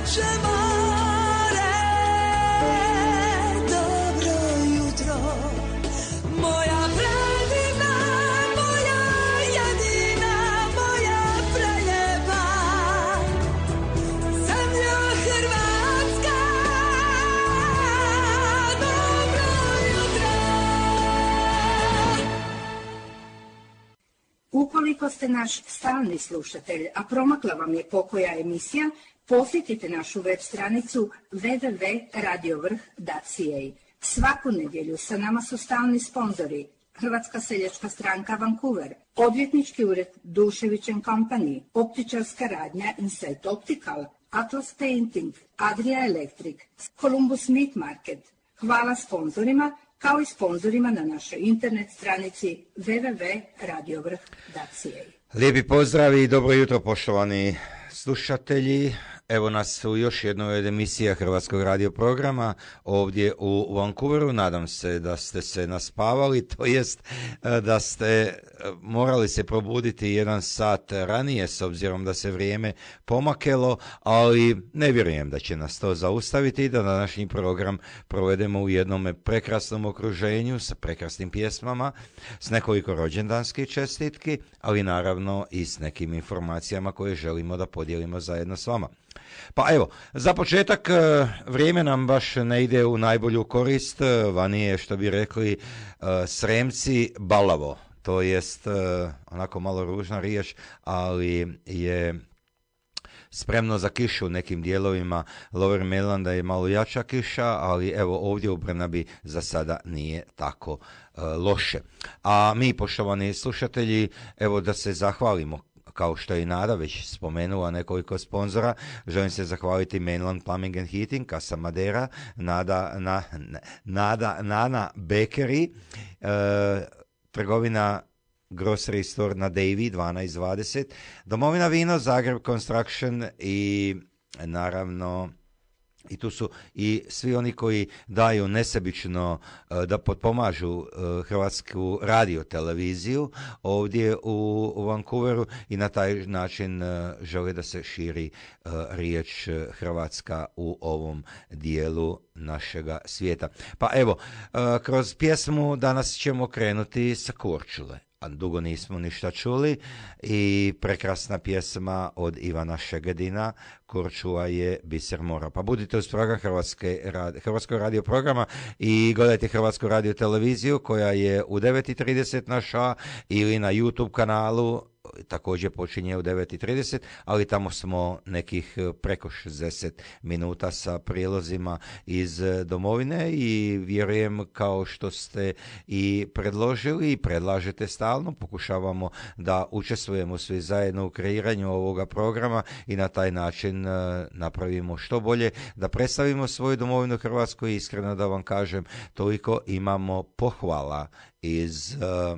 naše more. Dobro jutro, moja predivna, moja jedina, moja preljepa zemlja Hrvatska. Dobro jutro. Ukoliko ste naš stalni slušatelj, a promakla vam je pokoja emisija, posjetite našu web stranicu www.radiovrh.ca. Svaku nedjelju sa nama su stalni sponzori Hrvatska seljačka stranka Vancouver, odvjetnički ured Dušević & Company, optičarska radnja Insight Optical, Atlas Painting, Adria Electric, Columbus Meat Market. Hvala sponzorima, kao i sponzorima na našoj internet stranici www.radiovrh.ca. Lijepi pozdrav i dobro jutro, poštovani slušatelji. Evo nas u još jednoj emisiji Hrvatskog radio programa ovdje u Vancouveru. Nadam se da ste se naspavali, to jest da ste morali se probuditi 1 sat ranije s obzirom da se vrijeme pomakelo, ali ne vjerujem da će nas to zaustaviti i da današnji program provedemo u jednom prekrasnom okruženju sa prekrasnim pjesmama, s nekoliko rođendanskih čestitki, ali naravno i s nekim informacijama koje želimo da podijelimo zajedno s vama. Pa evo, za početak vrijeme nam baš ne ide u najbolju korist, vani je, što bi rekli Sremci, balavo. To jest onako malo ružna riječ, ali je spremno za kišu u nekim dijelovima Lower Mainlanda je malo jača kiša, ali evo ovdje u Brnabi za sada nije tako loše. A mi, poštovani slušatelji, evo da se zahvalimo, kao što je i Nada već spomenula nekoliko sponzora. Želim se zahvaliti Mainland Plumbing and Heating, Casa Madera, Nana Bakery, trgovina Grocery Store na Davy 1220, Domovina vino, Zagreb Construction i naravno i tu su i svi oni koji daju nesebično da potpomažu Hrvatsku radioteleviziju ovdje u Vancouveru i na taj način žele da se širi riječ Hrvatska u ovom dijelu našega svijeta. Pa evo, kroz pjesmu danas ćemo krenuti sa Korčule. A dugo nismo ništa čuli i prekrasna pjesma od Ivana Šegedina, Korčula je biser mora. Pa budite uz program Hrvatskog radio programa i gledajte Hrvatsku radio televiziju koja je u 9:30 naša ili na YouTube kanalu, također počinje u 9:30, ali tamo smo nekih preko 60 minuta sa prijelozima iz domovine i vjerujem, kao što ste i predložili i predlažete stalno, pokušavamo da učestvujemo svi zajedno u kreiranju ovoga programa i na taj način napravimo što bolje, da predstavimo svoju domovinu Hrvatsku i iskreno da vam kažem, toliko imamo pohvala iz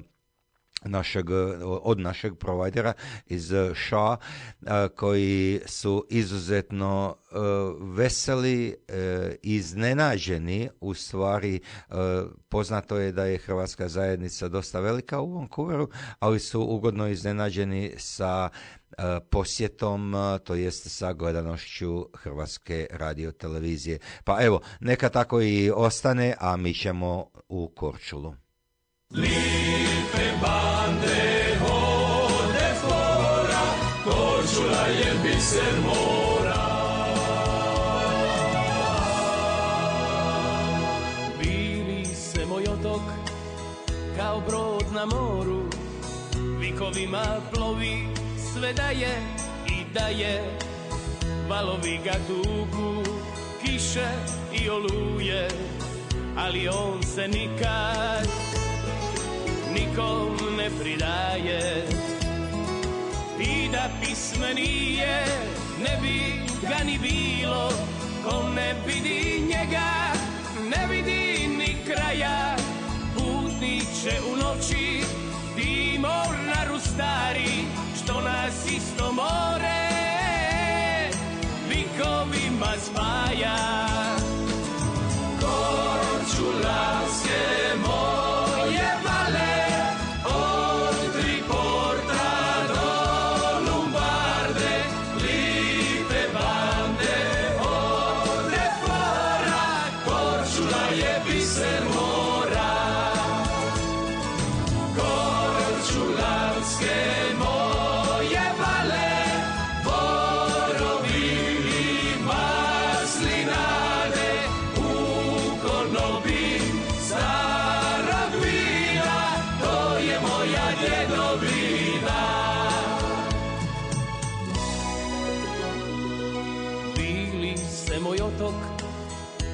od našeg provajdera iz Shaw, koji su izuzetno veseli, iznenađeni. U stvari poznato je da je hrvatska zajednica dosta velika u Vancouveru, ali su ugodno iznenađeni sa posjetom, to jest sa gledanošću Hrvatske radiotelevizije. Pa evo, neka tako i ostane, a mi ćemo u Korčulu. Lipe bande hode fora, Korčula je biser mora. Viri se moj otok kao brod na moru, vikovima plovi, sve daje i daje. Valovi ga tuku, kiše i oluje, ali on se nikad nikom ne pridaje. I da pisme nije, ne bi ga ni bilo, ko ne vidi njega, ne vidi ni kraja. Putniče u noći, ti mornaru stari, što nas isto more vikovima spaja. Korčulanske moje vale, od Triporta do Lumbarde, lipe bande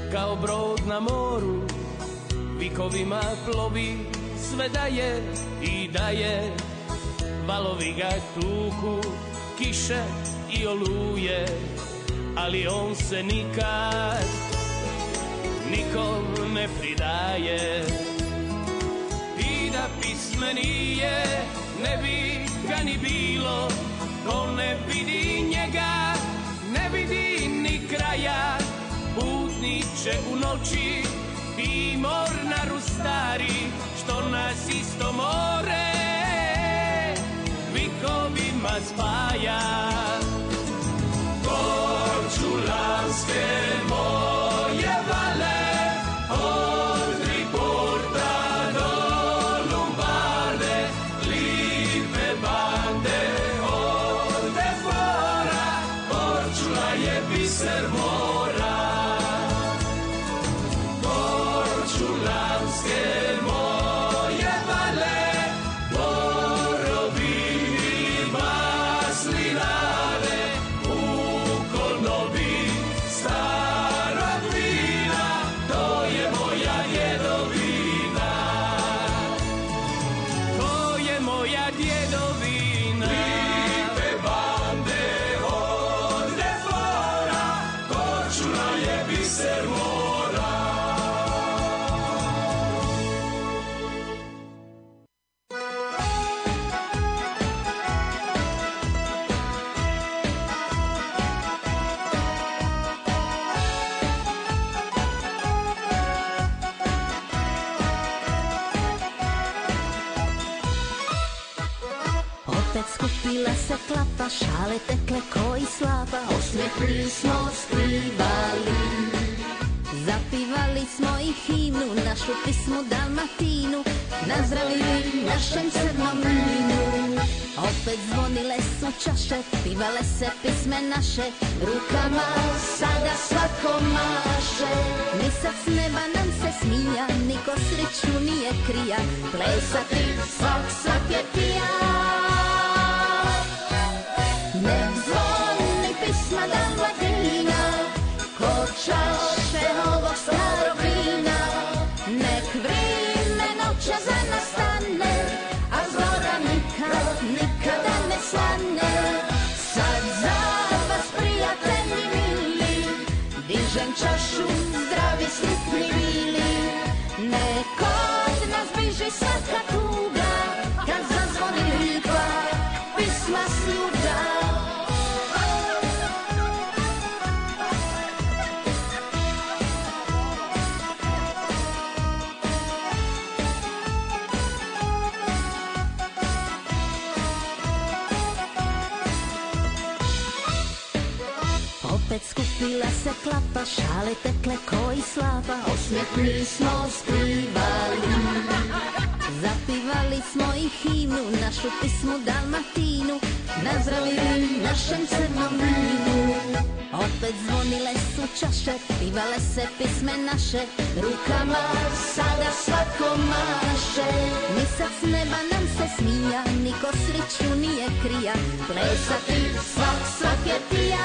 kao brod na moru, vikovima plovi, sve daje i daje. Valovi ga tuku, kiše i oluje, ali on se nikad nikom ne pridaje. I da pisme nije, ne bi ga ni bilo, ko ne vidi njega, ne vidi ni kraja. Putniče u noći i mornaru stari, što nas isto more vikovima spaja. Korčulanske moje vale, od Triporta do Lombarde, lipe bande od Defora, Korčula je biser mora. Korčulanske moje vale, borovi i maslinare, u konobi starog vina, to je moja djedovina. To je moja djedovina. Lipe bande od Defora, Korčula je biser mora. Opet skupila se klapa, šale tekle koji slapa, osmijeh smo skrivali. Zapivali smo i himnu, našu pismu Dalmatinu, nazdravili našem crnom vinu. Opet zvonile su čaše, pivale se pisme naše, rukama sada svako maše. Ni sad s neba nam se smija, niko sreću nije krija, plesati svak je pija. Nek zvoni pisma Dalmatina, ko čaše ovog starog vina. Nek vrime noća za nas stane, a zora nikada ne svane. Sad za vas prijatelji mili, dižem čašu, zdravi sretni bili. Nek od nas bliži svaka tuga, kad zazvoni lipa, pisma s juga. Opet skupila se klapa, šale tekle koji slapa, osmijeh nismo skrivali. Zapivali smo i himnu, našu pismu Dalmatinu, nazdravili našem crnom vinu. Opet zvonile su čaše, pivale se pisme naše, rukama sada svako maše. Ni sad s neba nam se smija, niko sreću nije krija, plesati svak je tija.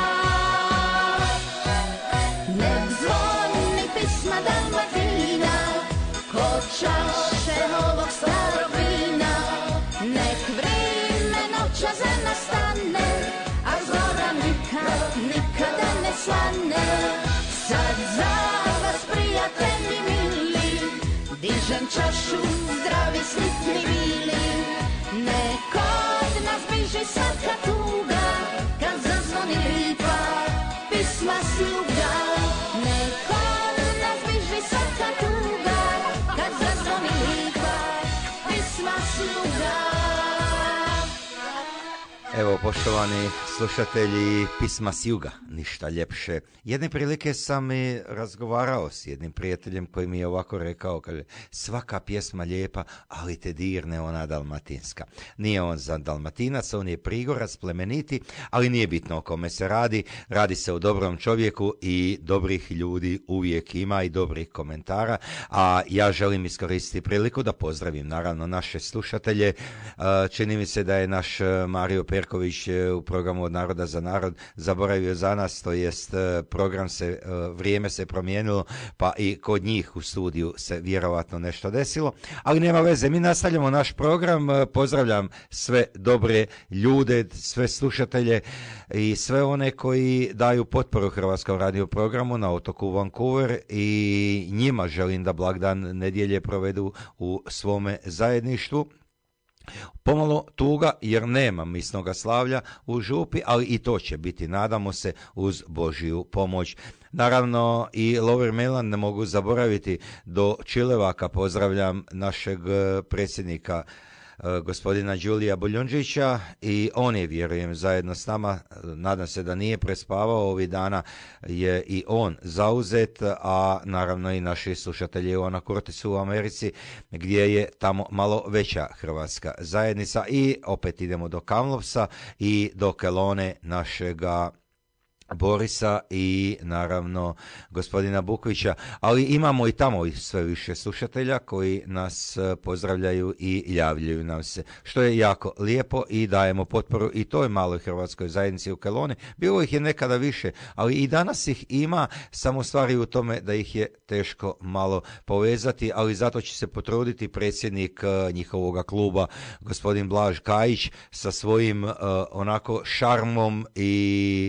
Nek zvoni pisma Dalmatina, ko čaše ovog starog vina. Nek vrime noća za nas stane, a zora nikada ne svane. Sad za vas prijatelji mili, dižem čašu, zdravi sretni bili. Nek od nas bliži svaka tuga, kad zazvoni lipa, pisma s juga. Nek od nas bliži svaka tuga, kad zazvoni lipa, pisma s juga. Evo, poštovani slušatelji, pisma s juga, ništa ljepše. Jedne prilike sam i razgovarao s jednim prijateljem koji mi je ovako rekao, kaže, svaka pjesma lijepa, ali te dirne ona dalmatinska. Nije on za Dalmatinac, on je Prigorac, plemeniti, ali nije bitno o kome se radi. Radi se o dobrom čovjeku i dobrih ljudi uvijek ima i dobrih komentara. A ja želim iskoristiti priliku da pozdravim naravno naše slušatelje. Čini mi se da je naš Mario Perković Jerković u programu Od naroda za narod zaboravio za nas, to jest vrijeme se promijenilo, pa i kod njih u studiju se vjerovatno nešto desilo, ali nema veze, mi nastavljamo naš program. Pozdravljam sve dobre ljude, sve slušatelje i sve one koji daju potporu Hrvatskom radio programu na otoku Vancouver, i njima želim da blagdan nedjelje provedu u svome zajedništvu. Pomalo tuga jer nema misnoga slavlja u župi, ali i to će biti, nadamo se, uz Božju pomoć. Naravno i Lower Mainland ne mogu zaboraviti, do Čilevaka pozdravljam našeg predsjednika gospodina Đulija Buljundžića, i on je, vjerujem, zajedno s nama. Nadam se da nije prespavao, ovih dana je i on zauzet, a naravno i naši slušatelji u Anakortisu u Americi, gdje je tamo malo veća hrvatska zajednica. I opet idemo do Kamlovca i do Kelone našega Borisa i naravno gospodina Bukvića, ali imamo i tamo sve više slušatelja koji nas pozdravljaju i javljaju nam se, što je jako lijepo, i dajemo potporu i toj maloj hrvatskoj zajednici u Keloni. Bilo ih je nekada više, ali i danas ih ima, samo stvari u tome da ih je teško malo povezati, ali zato će se potruditi predsjednik njihovoga kluba, gospodin Blaž Kajić, sa svojim onako šarmom i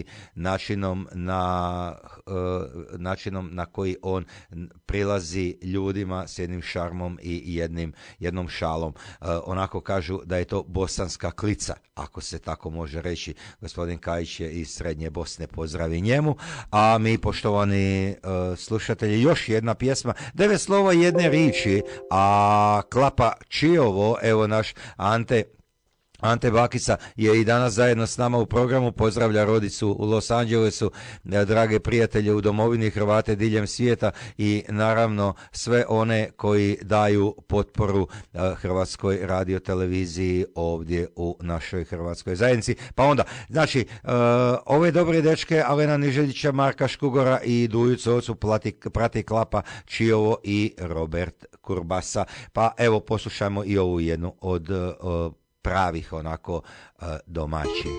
načinom na koji on prilazi ljudima s jednim šarmom i jednom šalom. Onako kažu da je to bosanska klica, ako se tako može reći. Gospodin Kajić je iz Srednje Bosne, pozdravi njemu. A mi, poštovani slušatelji, još jedna pjesma, 9 slova jedne riči, a Klapa Čiovo, evo naš Ante Bakica je i danas zajedno s nama u programu, pozdravlja rodicu u Los Angelesu, drage prijatelje u domovini, Hrvate diljem svijeta i naravno sve one koji daju potporu Hrvatskoj radioteleviziji ovdje u našoj hrvatskoj zajednici. Pa onda, znači, ove dobre dečke, Alena Niželjića, Marka Škugora i Duju Cocu prati Klapa Čiovo i Robert Kurbasa. Pa evo, poslušajmo i ovu jednu od pravih onako domaći.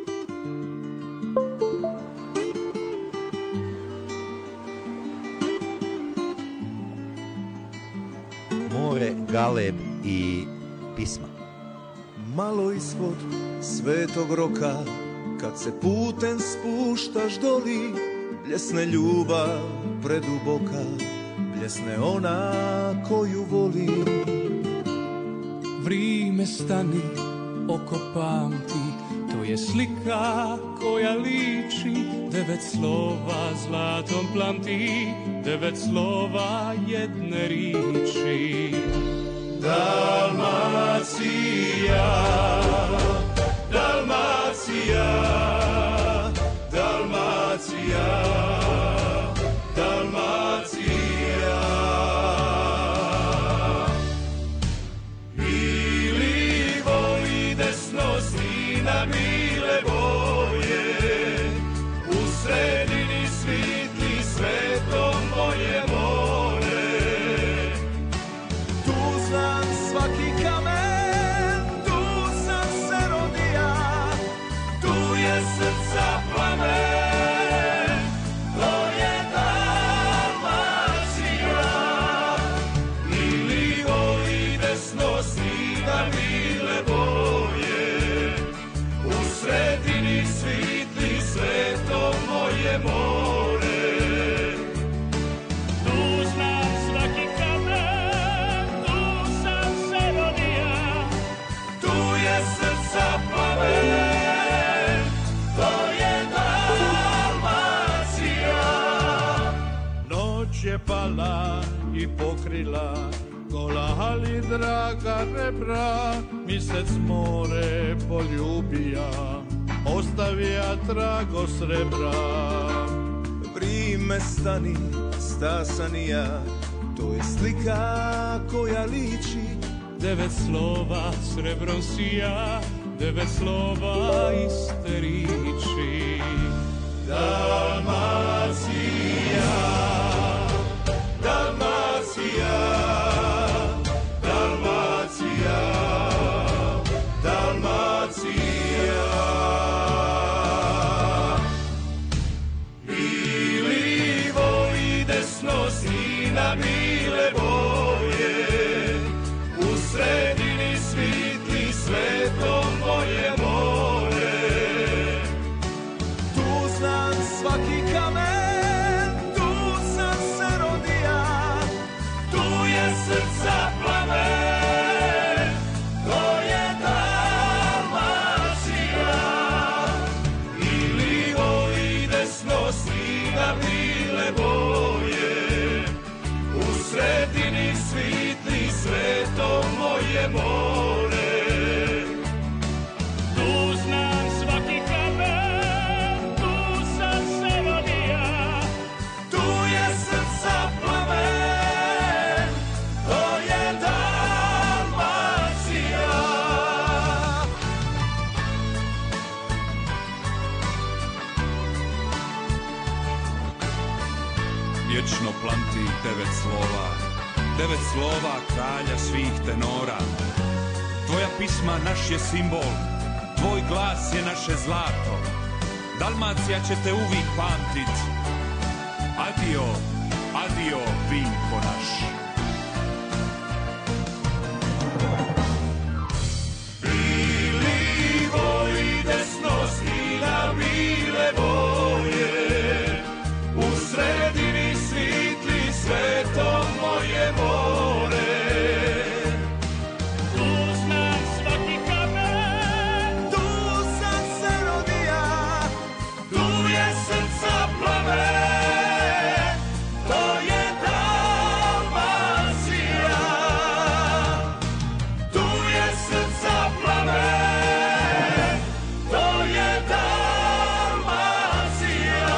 More, galeb i pisma. Malo ispod Svetog Roka, kad se putem spuštaš doli, bljesne ljubav preduboka, bljesne ona koju volim. Vrime stani, oko pamti, to je slika koja liči, 9 slova zlatom plamti, 9 slova jedne riči. Dalmacija, Dalmacija, Dalmacija, Dalmacija. Na mile boje, u sredini svitli svetom moje more. Tu znam svaki kamen, tu sam se rodija, tu je srca plamen, to je Dalmacija. I livo i desno snina mile boje, u sredini svitli sveto moje more. Tu znam svaki kamen, tu sam se rodija, tu je srca plamen, to je Dalmacija. Noć je pala i pokrila gola, ali draga rebra, misec more poljubija, ostavija trago srebra. Vrime stani, stasanija, to je slika koja liči, 9 slova srebrom sija, 9 slova iste riči. Dalmacija, Dalmacija, Dalmacija, Dalmacija. bile boje, u sredini svitli sveto moje more. Tu znam svaki kamen, tu sam se rodija, tu je srca plamen, to je Dalmacija. I livo i desno sniga bile boje, u sredini svitli sveto moje more. Tu znam svaki kamen, tu sam se rodija, Tu je srca plamen, to je Dalmacija. Vječno planti 9 slova kralja svih tenora. Tvoja pisma naš je simbol, tvoj glas je naše zlato. Dalmacija će te uvijek pamtit. Adio, adio, Vinko naš. Livo i desno sniga bile boje, u sredini svitli sveto moje more. tu znam svaki kamen, Tu sam se rodija, tu je srca plamen, to je Dalmacija. Tu je srca plamen, to je Dalmacija.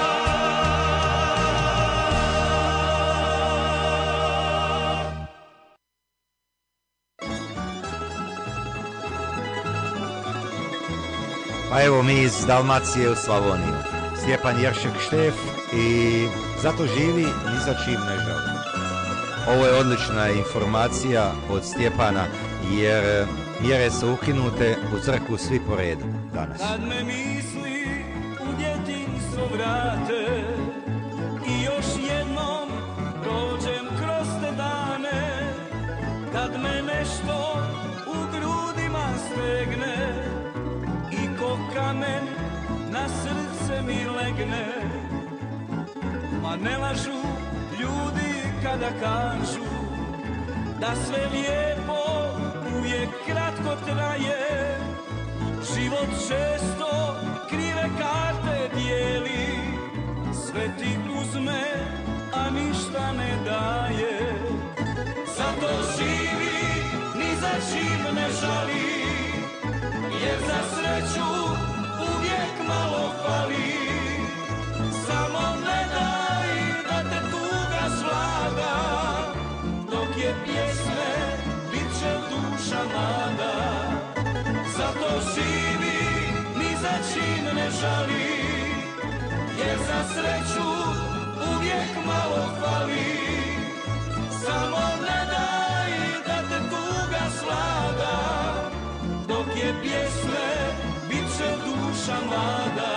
Pa evo mi iz Dalmacije u Slavoniju. Stjepan Jeršek Štef i zato živi, ni za čim ne žali. Ovo je odlična informacija od Stjepana jer mjere su ukinute, u crkvu svi po redu danas. kad me misli u djetinjstvo vrate i još jednom prođem kroz te dane, kad me nešto u grudima stegne i ko kamen na srce mi legne. Ma ne lažu ljudi kada kažu da sve lijepo uvijek kratko traje. Život često krive karte dijeli, sve ti uzme, a ništa ne daje. Zato živi, ni za čim ne žali, jer za sreću uvijek malo fali. Samo ne daj da te tuga svlada, dok je pjesme, bit će duša mlada. Zato živi, ni za čim ne žali, jer za sreću uvijek malo fali. Samo ne daj da te tuga svlada, dok je pjesme, bit će duša mlada.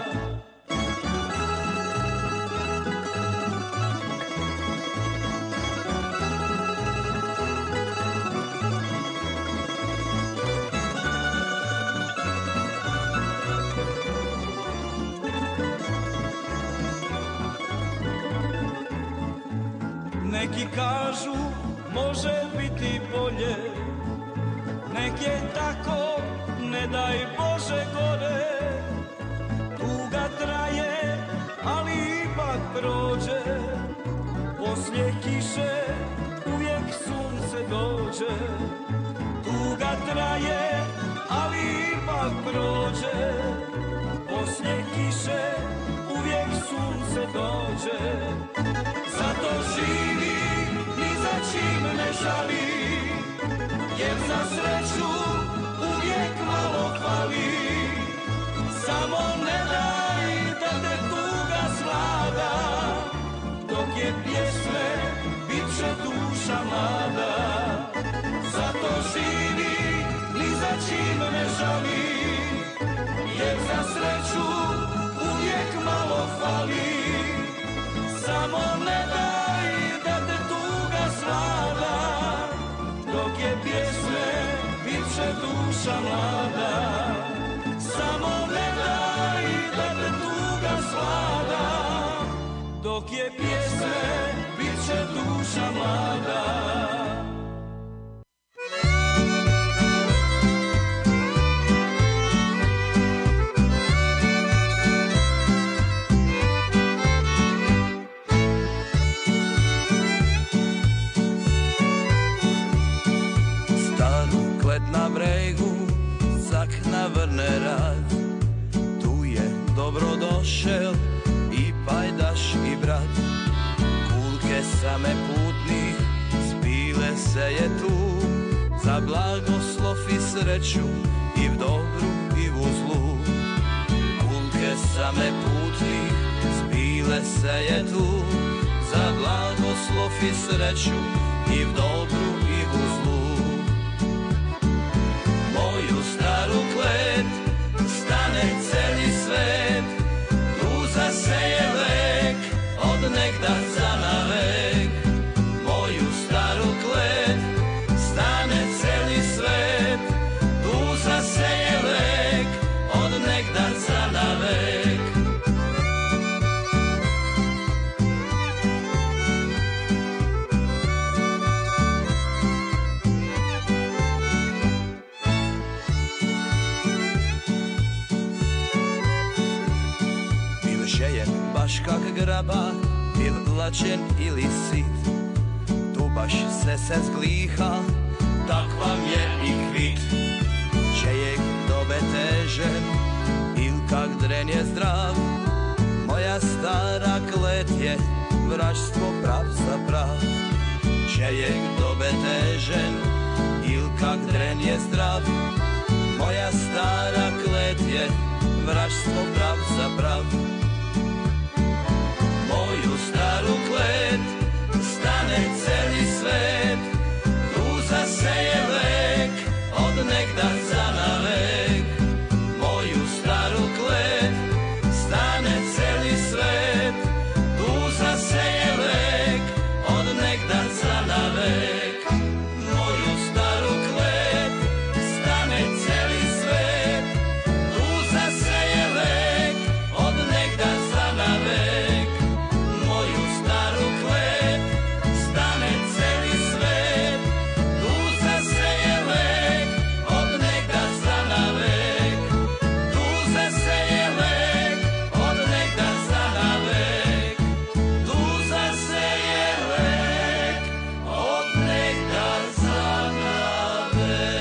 Neki kažu može biti bolje, nek je tako, ne daj Bože gore. Tuga traje, ali ipak prođe, poslije kiše uvijek sunce dođe. Tuga traje, ali ipak prođe, poslije kiše uvijek sunce dođe. Zato živi, ni za čim ne žali, jer za sreću uvijek malo fali. Samo ne daj da te tuga svlada, dok je pjesme, bit će duša mlada. Zato živi, ni za čim ne žali, jer za sreću uvijek malo fali. Samo ne daj da te tuga duša mlada, samo ne daj da te tuga svlada, dok je pjesme, bit će duša mlada. Na bregu, zak na vrne rad, tu je dobro došel i pajdaš i brat. Kulke same putnih, spile se je tu, za blagoslov i sreću i v dobru i v zlu. Kulke same putnih, spile se je tu, za blagoslov i sreću i v dobru i v zlu. Moju staru klet stane celi svet, tu zaseje lek od negda za navek. Moju staru klet stane celi svet, tu zaseje lek od negda za navek. Baš kak graba, bil lačen ili sit, tu baš se zgliha, tak vam je i kvit. Čejek dobe težen, il kak dren je zdrav, moja stara klet je vračstvo prav za prav. Čejek dobe težen, il kak dren je zdrav, moja stara klet je vračstvo prav za prav. Moju staru klet stane celi svet, tu zaseje lek od negda za navek. Moju staru klet stane celi svet, tu zaseje lek od negda za navek. Moju staru klet stane celi svet, tu zaseje lek od negda za navek. Moju staru klet stane celi svet, tu zaseje lek od negda za navek. Tu zaseje lek od negda za navek. Tu zaseje lek od negda za navek.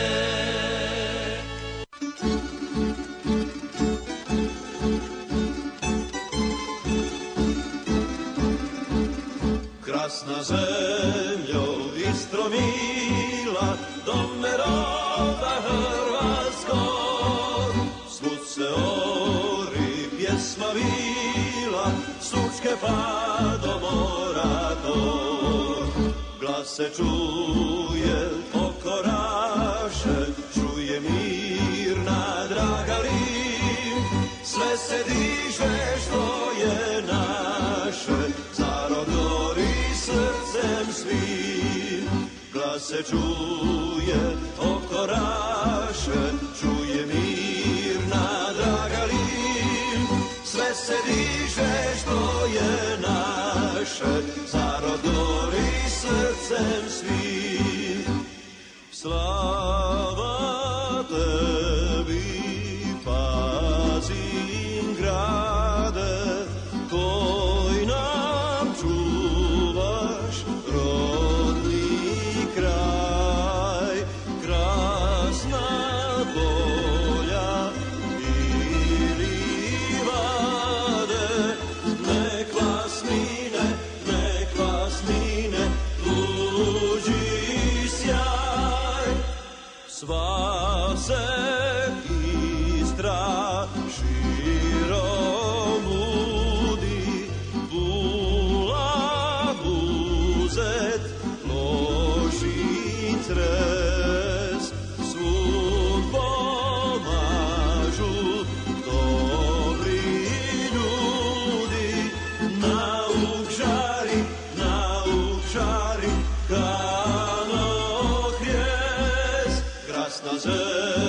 Krasna zemljo, Istro mila, dome roda Hrvatskog. Svud se ori, pjesma vila, Sučke pa do mora dor. Glas se čuje oko raše, čuje mirna draga lim. Sve se diže što je naše, zarod gori srcem svim. Glas se čuje oko raše, čuje mirna draga lim. Sve se diže što je naše, zarod gori srcem svim. Slava tebi, Pazin grade, koji nam čuvaš rodni kraj. Krasna polja i livade, nek vas mine tuđi sjaj. Sva se Istra širom ludi, Bula, Buzet, Lošinj, Cres, svud pomažu dobri ljudi. Nauk žari, Kano hrijest, krasna zemlja.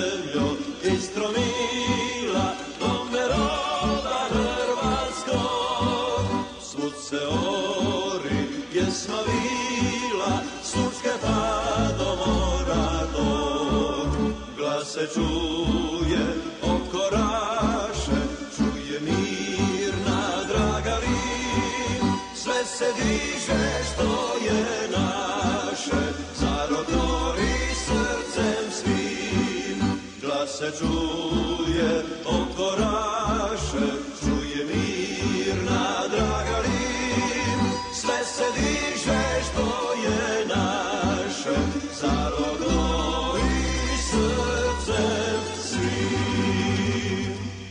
se dižeš, to je naše, zarodori srcem svim. Glas se čuje od koraše, čuje mirna draga lim. Sve se dižeš, to je naše, zarodori srcem svim.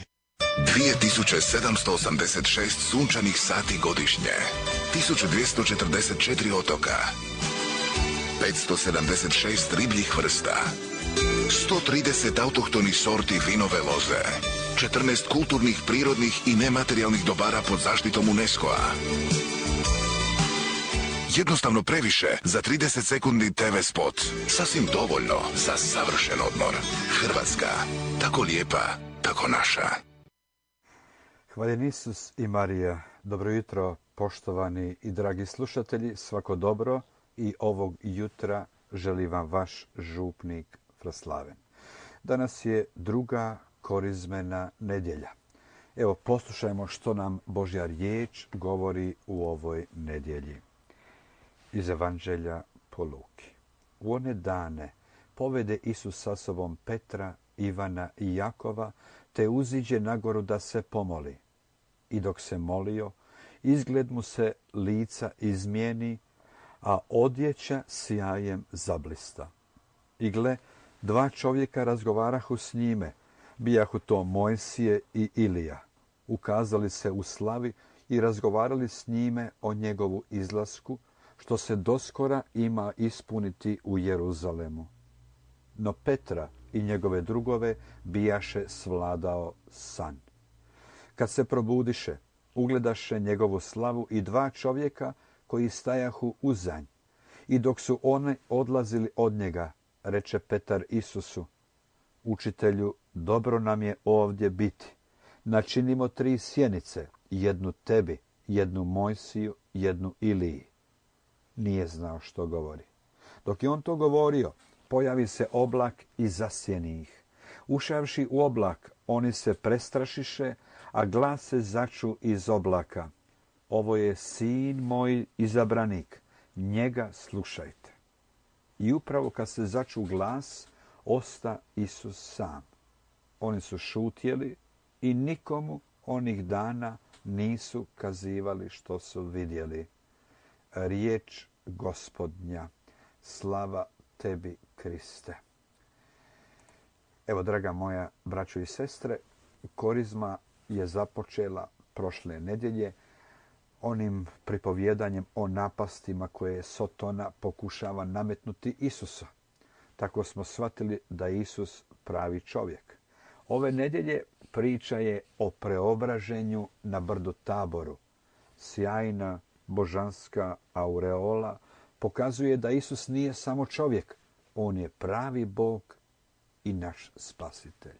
2786 sunčanih sati godišnje, 1244 otoka, 576 ribljih vrsta, 130 autohtonih sorti vinove loze, 14 kulturnih, prirodnih i nematerijalnih dobara pod zaštitom UNESCO-a. Jednostavno previše za 30 sekundi TV spot. Sasvim dovoljno za savršen odmor. Hrvatska, tako lijepa, tako naša. Hvaljen Isus i Marija, dobro jutro poštovani i dragi slušatelji, svako dobro i ovog jutra želi vam vaš župnik Fraslaven. Danas je druga korizmena nedjelja. Evo poslušajmo što nam Božja riječ govori u ovoj nedjelji. Iz Evanđelja po Luki. U one dane povede Isus sa sobom Petra, Ivana i Jakova, te uziđe na goru da se pomoli. I dok se molio, izgled mu se lica izmijeni, a odjeća sjajem zablista. I gle, dva čovjeka razgovarahu s njime, bijahu to Mojsije i Ilija. Ukazali se u slavi i razgovarali s njime o njegovu izlasku, što se doskora ima ispuniti u Jeruzalemu. No Petra i njegove drugove bijaše svladao san. Kad se probudiše, ugledaše njegovu slavu i dva čovjeka koji stajahu uzanj. I dok su one odlazili od njega, reče Petar Isusu: Učitelju, dobro nam je ovdje biti. Načinimo 3 sjenice, jednu tebi, jednu Mojsiju, jednu Iliji. Nije znao što govori. Dok je on to govorio, pojavi se oblak i zasjeni ih. Ušavši u oblak, oni se prestrašiše, a glas se začu iz oblaka: Ovo je sin moj izabranik, njega slušajte. I upravo kad se začu glas, osta Isus sam. Oni su šutjeli i nikomu onih dana nisu kazivali što su vidjeli. Riječ Gospodnja, slava tebi, Kriste. Evo, draga moja braćo i sestre, korizma je započela prošle nedjelje onim pripovjedanjem o napastima koje Sotona pokušava nametnuti Isusa. Tako smo shvatili da je Isus pravi čovjek. Ove nedjelje priča je o preobraženju na brdu Taboru. Sjajna božanska aureola pokazuje da Isus nije samo čovjek, on je pravi Bog i naš spasitelj.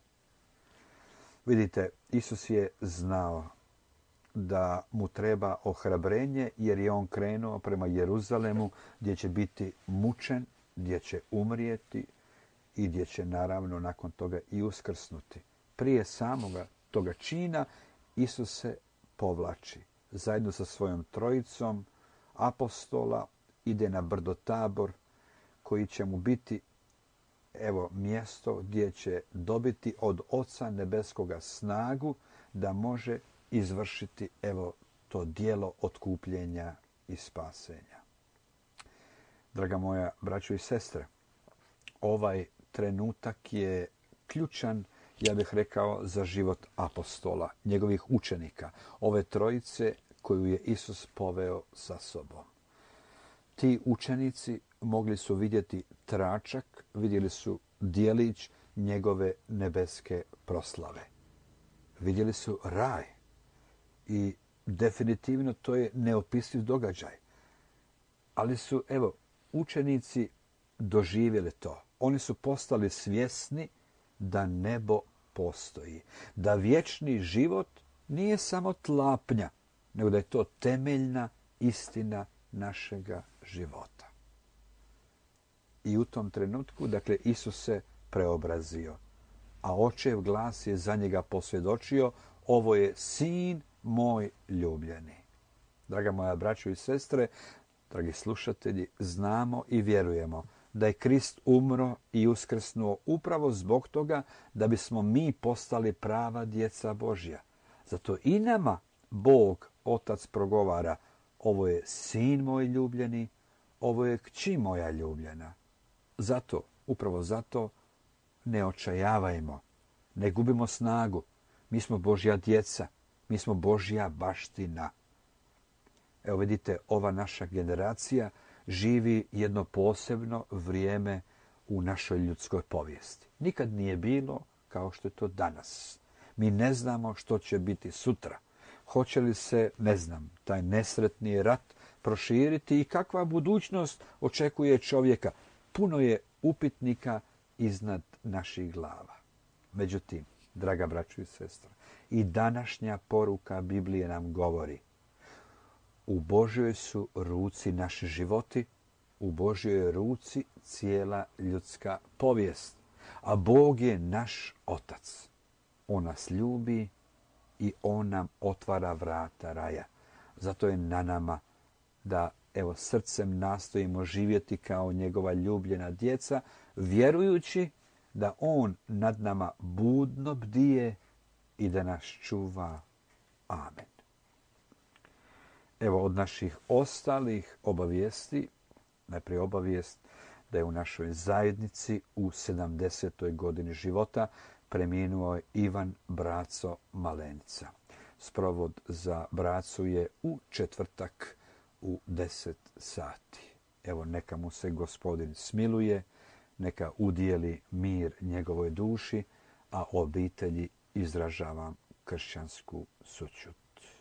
Vidite, Isus je znao da mu treba ohrabrenje jer je on krenuo prema Jeruzalemu gdje će biti mučen, gdje će umrijeti i gdje će naravno nakon toga i uskrsnuti. Prije samoga toga čina Isus se povlači. Zajedno sa svojom trojicom apostola ide na brdo Tabor koji će mu biti mjesto gdje će dobiti od Oca Nebeskoga snagu da može izvršiti to djelo otkupljenja i spasenja. Draga moja braćo i sestre, ovaj trenutak je ključan, ja bih rekao, za život apostola, njegovih učenika, ove trojice koju je Isus poveo sa sobom. Ti učenici mogli su vidjeti tračak, vidjeli su djelić njegove nebeske proslave. Vidjeli su raj i definitivno to je neopisiv događaj. Ali su, učenici doživjeli to. Oni su postali svjesni da nebo postoji, da vječni život nije samo tlapnja, nego da je to temeljna istina našega života. I u tom trenutku, Isus se preobrazio, a Očev glas je za njega posvjedočio: Ovo je sin moj ljubljeni. Draga moja braćo i sestre, dragi slušatelji, znamo i vjerujemo da je Krist umro i uskrsnuo upravo zbog toga da bismo mi postali prava djeca Božja. Zato i nama Bog, Otac, progovara: ovo je sin moj ljubljeni, ovo je kći moja ljubljena. Zato, upravo zato, ne očajavajmo, ne gubimo snagu. Mi smo Božja djeca, mi smo Božja baština. Evo vidite, ova naša generacija živi jedno posebno vrijeme u našoj ljudskoj povijesti. Nikad nije bilo kao što je to danas. Mi ne znamo što će biti sutra. Hoće li se, ne znam, taj nesretni rat proširiti i kakva budućnost očekuje čovjeka. Puno je upitnika iznad naših glava. Međutim, draga braćo i sestre, i današnja poruka Biblije nam govori: u Božjoj su ruci naši životi, u Božjoj ruci cijela ljudska povijest. A Bog je naš Otac. On nas ljubi i On nam otvara vrata raja. Zato je na nama da, evo, srcem nastojimo živjeti kao njegova ljubljena djeca, vjerujući da On nad nama budno bdije i da nas čuva. Amen. Evo, od naših ostalih obavijesti, najprije obavijest da je u našoj zajednici u 70. godini života preminuo Ivan Braco Malenica. Sprovod za Bracu je u četvrtak u 10 sati. Evo, neka mu se Gospodin smiluje, neka udijeli mir njegovoj duši, a obitelji izražavam kršćansku sućut.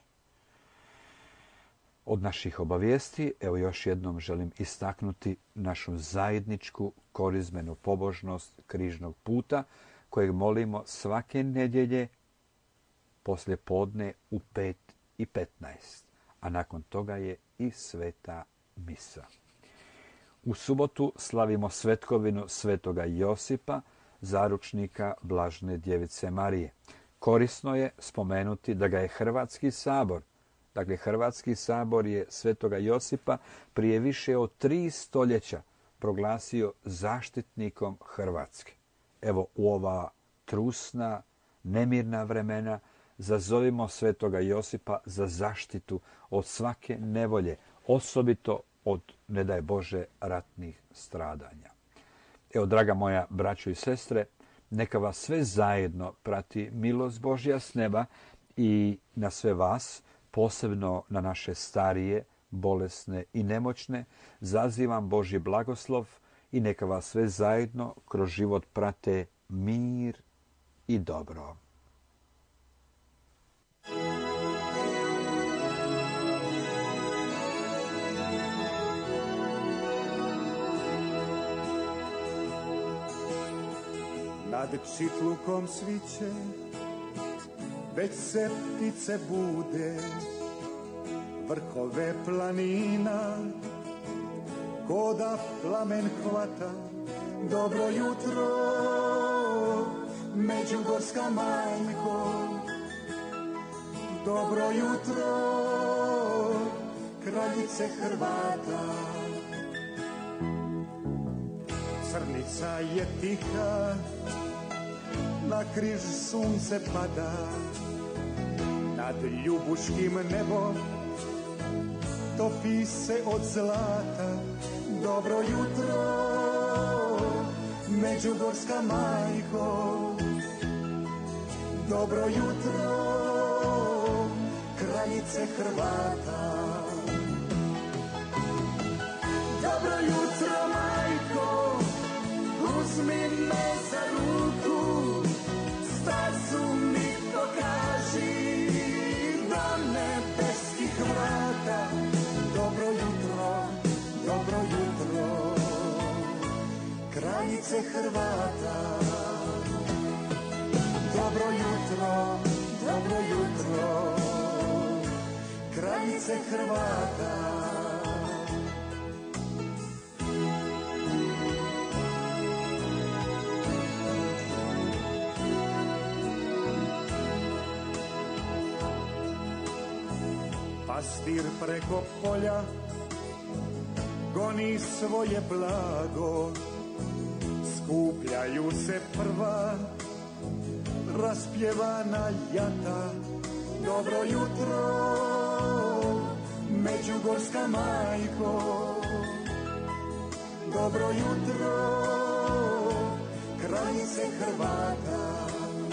Od naših obavijesti, evo još jednom želim istaknuti našu zajedničku korizmenu pobožnost križnog puta, kojeg molimo svake nedjelje poslije podne u 5:15, a nakon toga je i sveta misa. U subotu slavimo svetkovinu svetoga Josipa, zaručnika Blažene djevice Marije. Korisno je spomenuti da ga je Hrvatski sabor, dakle Hrvatski sabor je svetoga Josipa prije više od 3 stoljeća proglasio zaštitnikom Hrvatske. Evo, u ova trusna, nemirna vremena zazovimo svetoga Josipa za zaštitu od svake nevolje, osobito od, ne daj Bože, ratnih stradanja. Evo, draga moja braćo i sestre, neka vas sve zajedno prati milost Božja s neba i na sve vas, posebno na naše starije, bolesne i nemoćne, zazivam Božji blagoslov i neka vas sve zajedno kroz život prate mir i dobro. Nad čitlukom sviće, već se ptice bude, vrhove planina, koda plamen hvata. Dobro jutro, Međugorska majko, dobro jutro, kraljice Hrvata. Crnica je tiha, na križ sunce pada, nad ljubuškim nebom topi se od zlata. Dobro jutro, Međugorska majko, dobro jutro, kraljice Hrvata. Dobro jutro, majko, uzmi me za ruku, stazu mi pokaži do nebeskih vrata. Dobro jutro, kraljice Hrvata. Dobro jutro, kraljice Hrvata. Pastir preko polja goni svoje blago, skupljaju se prva raspjevana jata. Dobro jutro, Međugorska majko, dobro jutro, kraljice Hrvata.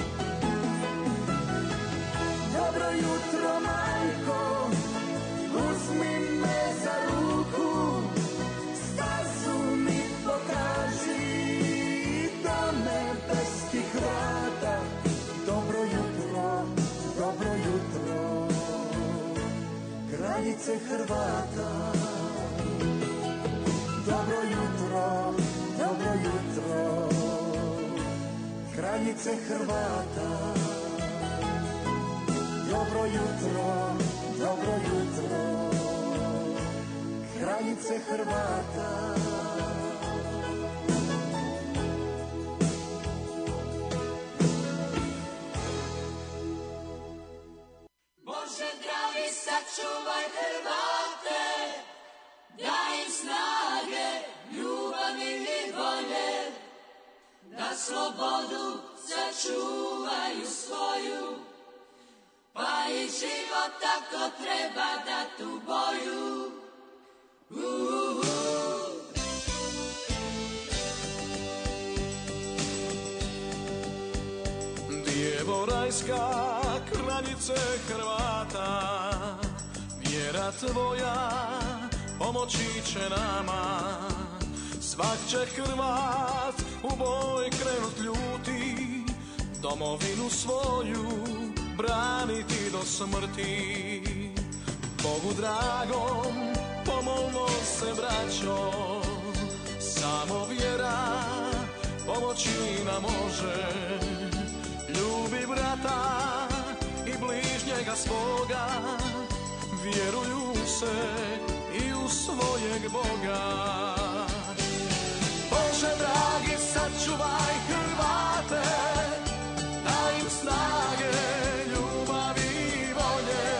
Dobro jutro, majko, uzmi me za ruku, stazu mi pokaži do nebeskih vrata. Dobro jutro, kraljice Hrvata. Dobro jutro, kraljice Hrvata. Dobro jutro, kraljice Hrvata. Bože dragi, sačuvaj Hrvate, daj im snage, ljubavi i volje, da slobodu sačuvaju svoju, pa i život tako treba dat u boju. Djevo rajska, kraljice Hrvata, vjera tvoja pomoći će nama. Svak će Hrvat u boj krenut ljuti, domovinu svoju braniti do smrti. Bogu dragom pomolno se, braćo, samo vjera pomoći nam može. Ljubi brata i bližnjega svoga, vjeruju se i u svojeg Boga. Bože dragi, sačuvaj Hrvate, daj im snage, ljubavi i volje.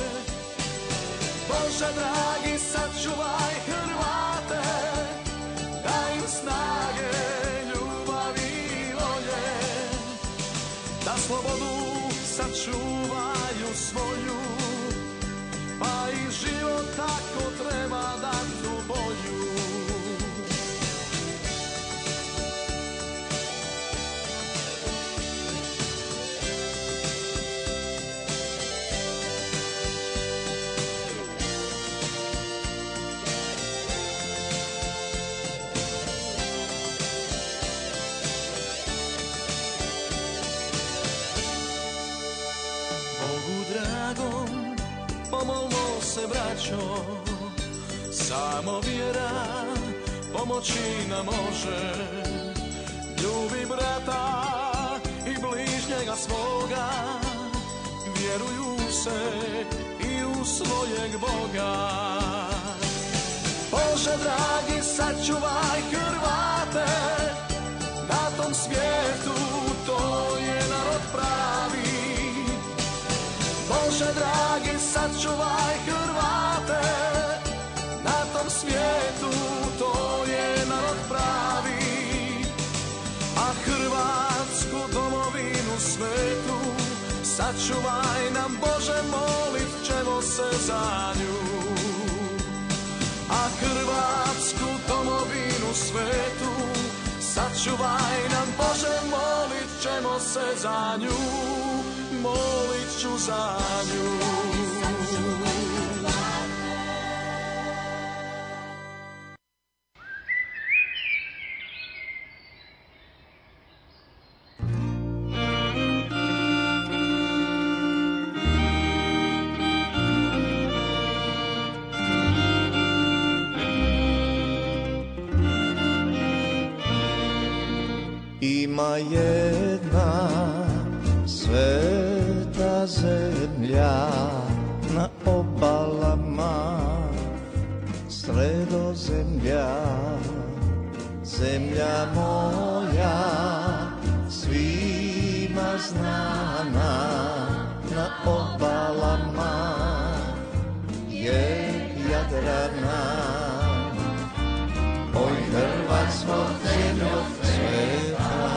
Bože dragi, sačuvaj Hrvate, daj im snage, ljubavi i volje, da slobodu sačuvaju svoju, pa i život tako treba dat u boju. Pomolno se, braćo, samo vjera pomoći nam može. Ljubi brata i bližnjega svoga, vjeruju se i u svojeg Boga. Bože dragi, sačuvaj Hrvate, na tom svijetu to je narod pravi. Bože dragi, sačuvaj Hrvate, na tom svijetu to je narod pravi. A Hrvatsku domovinu svetu, sačuvaj nam Bože, molit ćemo se za nju. A Hrvatsku domovinu svetu, sačuvaj nam Bože, molit ćemo se za nju. Molit ću za nju. Ima jedna sveta zemlja na obalama Sredozemlja, zemlja moja svima znana na obalama strana. Oj, Hrvatsko, zemljo cveta,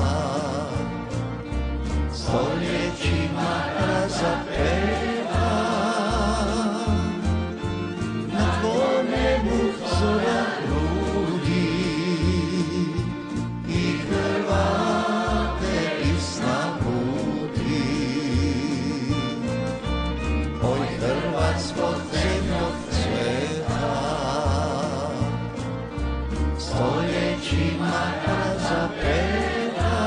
stoljećima razapeta, na tvom nebu zora ludi i Hrvate iz sna budi. Oj, Hrvatsko, zemljo cveta, stoljećima razapeta,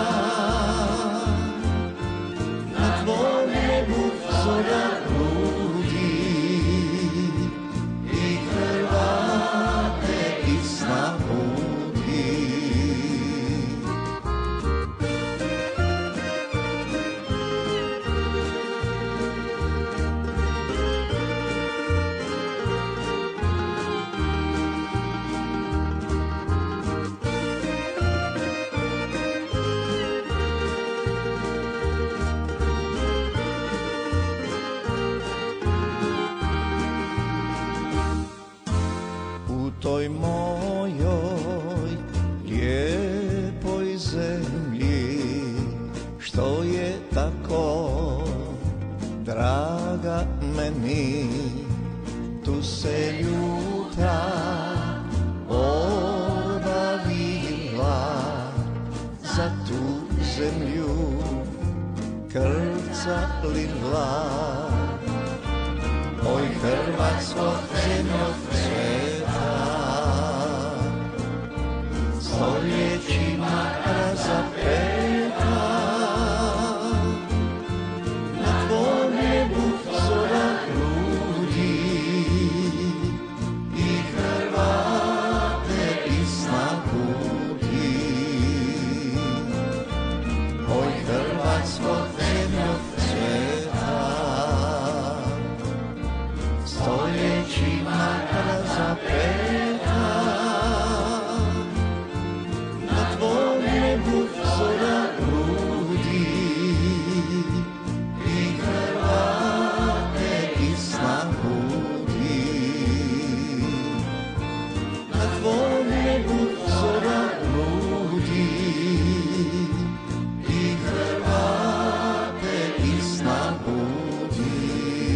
na tvom nebu zora ludi i Hrvate iz sna budi. U toj mojoj lijepoj zemlji, što je tako draga meni, tu se ljuta borba vila, za tu zemlju krvca lila. Oj, Hrvatsko, zemljo cveta, stoljećima razapeta, na tvom nebu zora ludi i Hrvate iz sna budi. Oj, Hrvatsko, zemljo cveta, stoljećima razapeta, na tvom nebu zora ludi i Hrvate iz sna budi. Na tvom nebu zora ludi i Hrvate iz sna budi.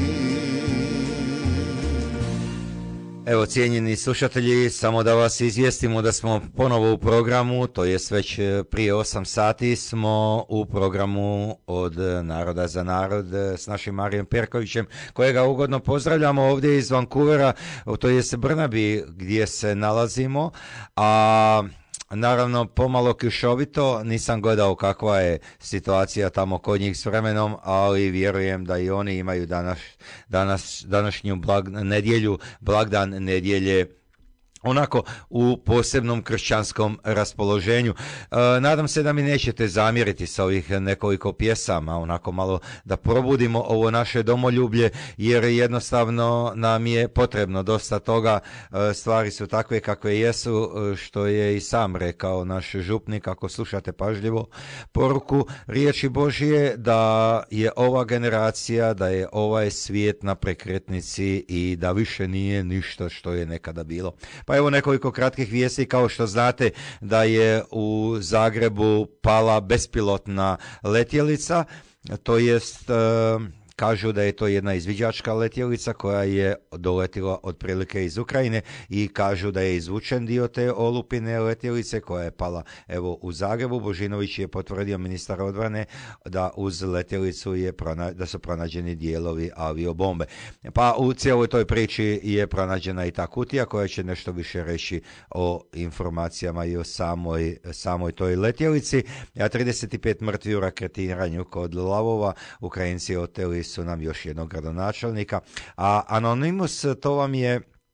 Evo, cijenjeni slušatelji, samo da vas izvijestimo da smo ponovo u programu, to jest već prije 8 sati smo u programu Od naroda za narod s našim Marijem Perkovićem, kojega ugodno pozdravljamo ovdje iz Vancouvera, to jest Burnaby gdje se nalazimo, a naravno pomalo kišovito, nisam gledao kakva je situacija tamo kod njih s vremenom, ali vjerujem da i oni imaju današnju nedjelju, blagdan nedjelje, onako u posebnom kršćanskom raspoloženju. Nadam se da mi nećete zamjeriti sa ovih nekoliko pjesama, onako malo da probudimo ovo naše domoljublje, jer jednostavno nam je potrebno dosta toga. Stvari su takve kakve jesu, što je i sam rekao naš župnik, ako slušate pažljivo poruku riječi Božije, da je ova generacija, da je ovaj svijet na prekretnici i da više nije ništa što je nekada bilo. Pa evo nekoliko kratkih vijesti. Kao što znate da je u Zagrebu pala bespilotna letjelica, to jest kažu da je to jedna izviđačka letjelica koja je doletila otprilike iz Ukrajine i kažu da je izvučen dio te olupine letjelice koja je pala evo u Zagrebu. Božinović je potvrdio, ministar odbrane, da uz letjelicu da su pronađeni dijelovi aviobombe. Pa u cijeloj toj priči je pronađena i ta kutija koja će nešto više reći o informacijama i o samoj toj letjelici. 35 mrtvi u raketiranju kod Lavova. Ukrajinci oteli su nam još jednog gradonačelnika, a Anonymous, to vam je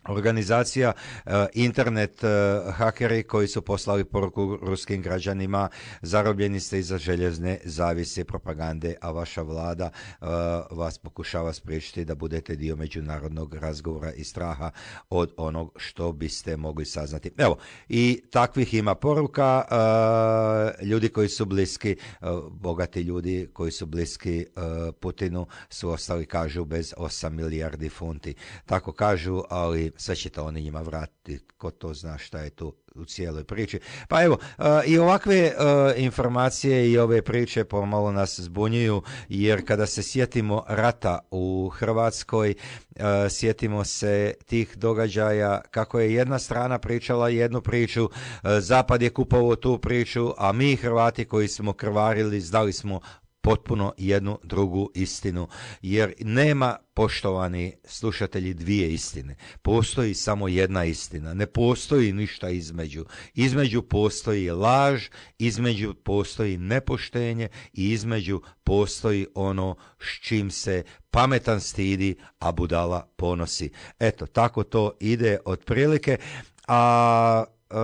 organizacija, internet hakeri koji su poslali poruku ruskim građanima: zarobljeni ste iza željezne zavise propagande, a vaša vlada vas pokušava spriječiti da budete dio međunarodnog razgovora i straha od onog što biste mogli saznati. Evo, i takvih ima poruka. Ljudi koji su bliski, bogati ljudi koji su bliski Putinu su ostali, kažu, bez 8 milijardi funti. Tako kažu, ali sve će to oni njima vratiti. Ko to zna šta je tu u cijeloj priči. Pa evo, i ovakve informacije i ove priče pomalo nas zbunjuju, jer kada se sjetimo rata u Hrvatskoj, sjetimo se tih događaja kako je jedna strana pričala jednu priču, Zapad je kupovao tu priču, a mi Hrvati koji smo krvarili znali smo potpuno jednu drugu istinu, jer nema, poštovani slušatelji, dvije istine. Postoji samo jedna istina. Ne postoji ništa između. Između postoji laž, između postoji nepoštenje i između postoji ono s čim se pametan stidi, a budala ponosi. Eto, tako to ide otprilike. A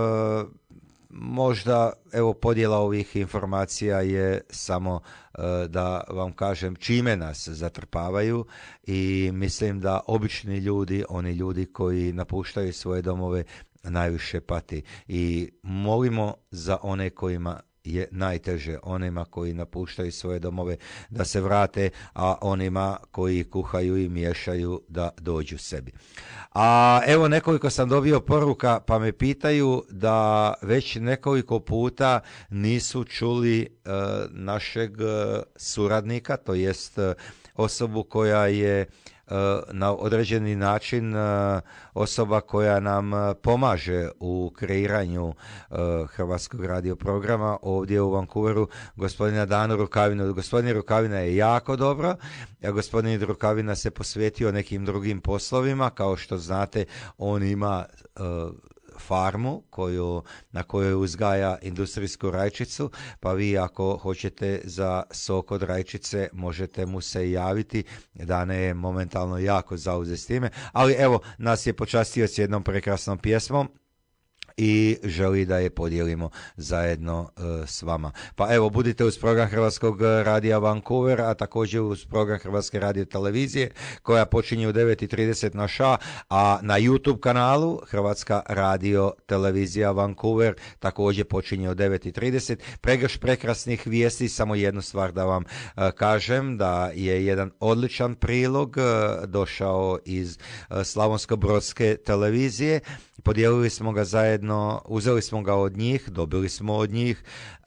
možda, evo, podjela ovih informacija je samo da vam kažem čime nas zatrpavaju, i mislim da obični ljudi, oni ljudi koji napuštaju svoje domove, najviše pati. I molimo za one kojima je najteže, onima koji napuštaju svoje domove da se vrate, a onima koji kuhaju i miješaju da dođu sebi. A evo, nekoliko sam dobio poruka, pa me pitaju da već nekoliko puta nisu čuli našeg suradnika, to jest osobu koja je na određeni način osoba koja nam pomaže u kreiranju Hrvatskog radio programa ovdje u Vancouveru, gospodina Danu Rukavinu. Gospodin Rukavina je jako dobro, a gospodin Rukavina se posvetio nekim drugim poslovima. Kao što znate, on ima farmu na kojoj uzgaja industrijsku rajčicu, pa vi ako hoćete za sok od rajčice možete mu se javiti. Dane je momentalno jako zauzet s time, ali evo, nas je počastio s jednom prekrasnom pjesmom i želi da je podijelimo zajedno s vama. Pa evo, budite uz program Hrvatskog radija Vancouver, a također uz program Hrvatske radio televizije koja počinje u 9:30 na ša, a na YouTube kanalu Hrvatska radio televizija Vancouver također počinje u 9:30. Pregrš prekrasnih vijesti, samo jednu stvar da vam kažem, da je jedan odličan prilog došao iz Slavonsko-brodske televizije. Podijelili smo ga zajedno, uzeli smo ga od njih, dobili smo od njih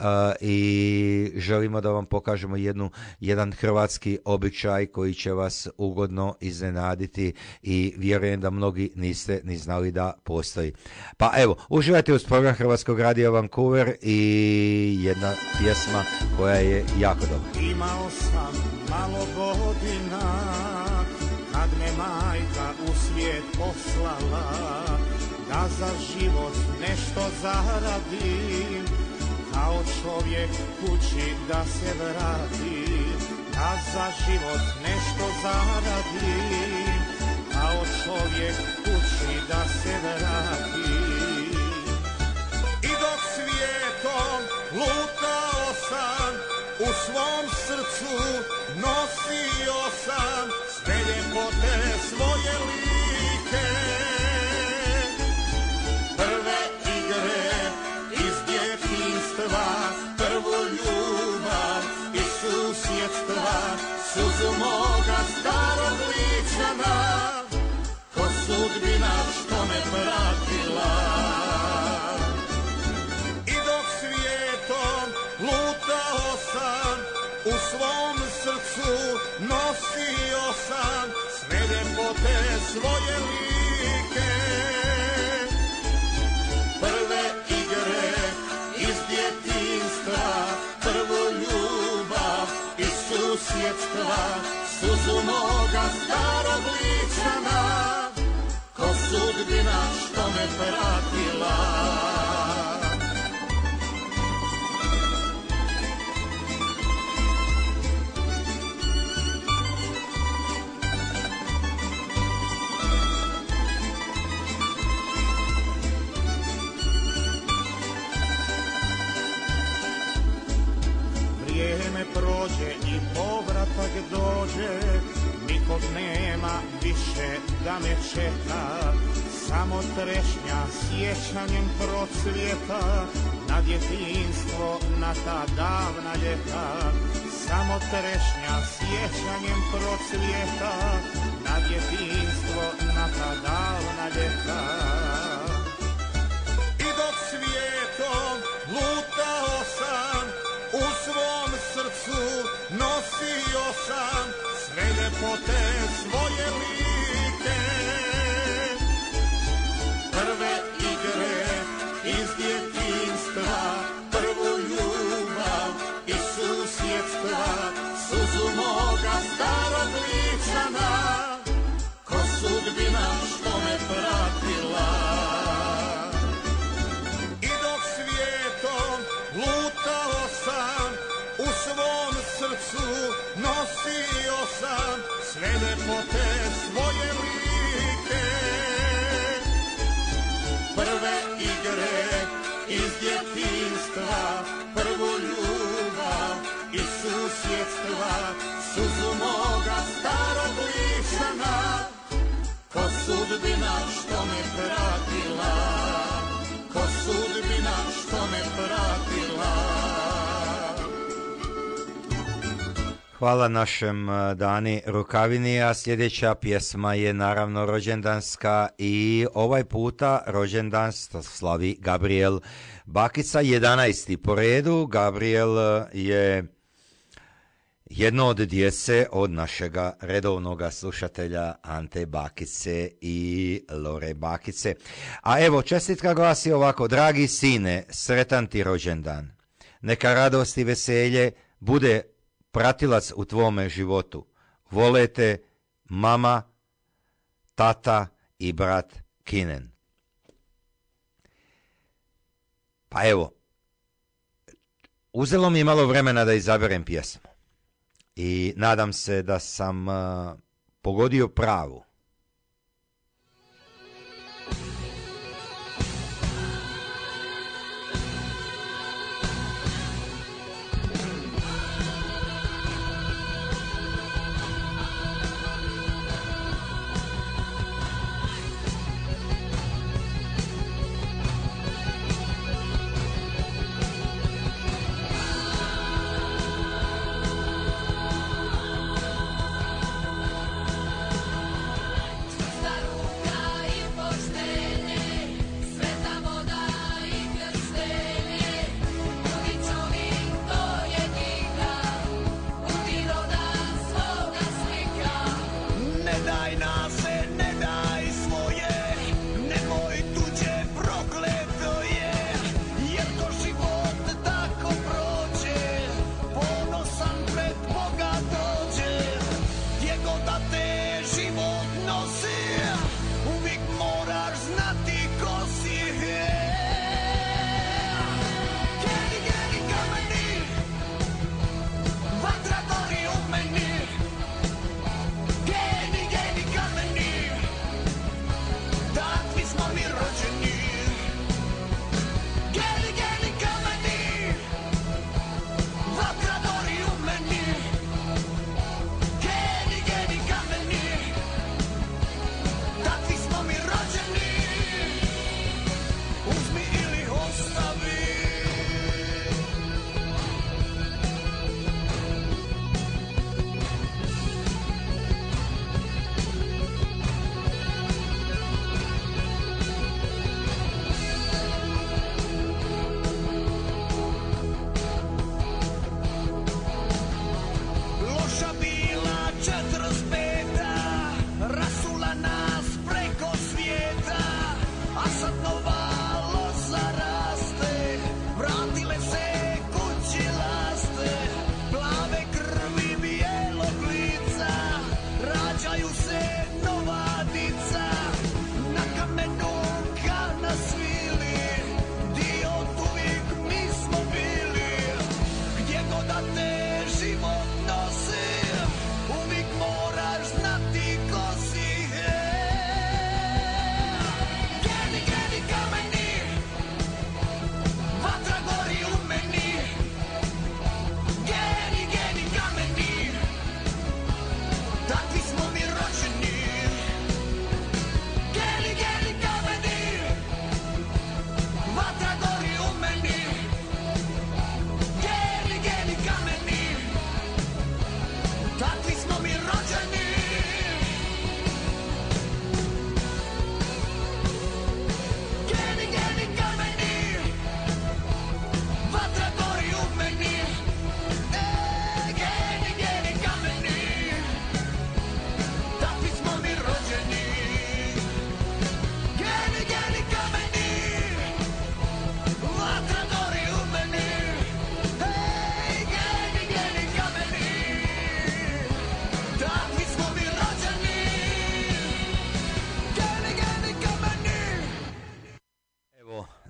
i želimo da vam pokažemo jedan hrvatski običaj koji će vas ugodno iznenaditi i vjerujem da mnogi niste ni znali da postoji. Pa evo, uživajte uz program Hrvatskog radija Vancouver i jedna pjesma koja je jako dobra. Imao sam malo godina kad me majka u svijet poslala, da za život nešto zaradim, kao čovjek kući da se vratim. Da za život nešto zaradim, kao čovjek kući da se vratim. I dok svijetom lutao sam, u svom srcu nosio sam sve ljepote svoje like. Prve igre iz djetinjstva, prvu ljubav i susjedstva, suzu moga starog ličana, ko sudbina što me pratila. I dok svijetom lutao sam, u svom srcu nosio sam sve ljepote svoje like. Prve igre iz djetinjstva, prvu ljubav i susjedstva, suzu moga starog ličana, ko sudbina što me pratila. više da me čeka, samo trešnja sjećanjem procvjeta na djetinjstvo, na ta davna ljeta. Samo trešnja sjećanjem procvjeta na djetinjstvo, na ta davna ljeta. I dok svijetom lutao sam, u svom srcu nosio sam sve ljepote svoje like. Prve igre iz djetinjstva, prvu ljubav i susjedstva, suzu moga starog ličana, ko sudbina što me pratila. I dok svijetom lutao sam, u svom srcu nosio sam sve ljepote svoje like. Prve igre iz djetinjstva, prvu ljubav i susjedstva, suzu moga starog ličana, ko sudbina što me pratila, ko sudbina što me pratila. Hvala našem Dani Rukavini, a sljedeća pjesma je naravno rođendanska i ovaj puta rođendan slavi Gabriel Bakica, 11. po redu. Gabriel je jedno od djece od našega redovnog slušatelja Ante Bakice i Lore Bakice. A evo, čestitka glasi ovako: dragi sine, sretan ti rođendan. Neka radost i veselje bude pratilac u tvome životu. Vole te mama, tata i brat Kinen. Pa evo, uzelo mi je malo vremena da izaberem pjesmu i nadam se da sam pogodio pravu. Takvi smo mi rođeni.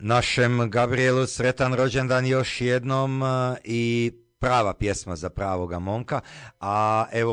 našem Gabrielu sretan rođendan još jednom i prava pjesma za pravoga momka. A evo,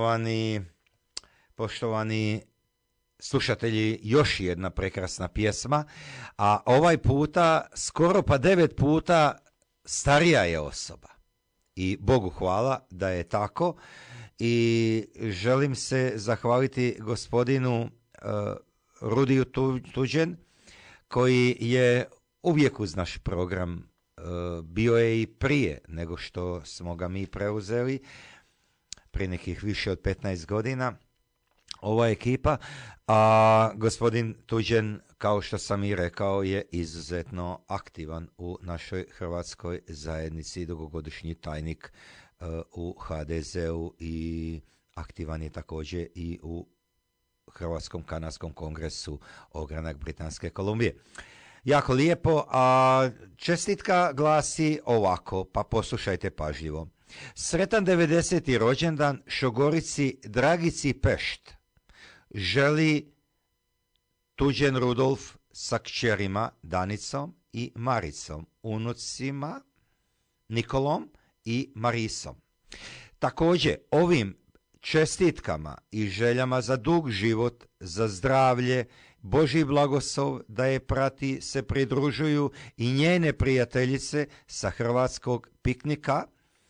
poštovani slušatelji, još jedna prekrasna pjesma, a ovaj puta skoro pa 9 puta starija je osoba. I Bogu hvala da je tako. I želim se zahvaliti gospodinu Rudiju Tuđen, koji je uvijek uz naš program, bio je i prije nego što smo ga mi preuzeli, prije nekih više od 15 godina, ova ekipa, a gospodin Tuđen, kao što sam i rekao, je izuzetno aktivan u našoj hrvatskoj zajednici, dugogodišnji tajnik u HDZ-u i aktivan je također i u Hrvatskom kanadskom kongresu ogranak Britanske Kolumbije. Jako lijepo, a čestitka glasi ovako, pa poslušajte pažljivo. Sretan 90. rođendan šogorici Dragici Pešt želi Tuđen Rudolf sa kćerima Danicom i Maricom, unucima Nikolom i Marisom. Također, ovim čestitkama i željama za dug život, za zdravlje, Božji blagoslov da je prati, se pridružuju i njene prijateljice sa hrvatskog piknika,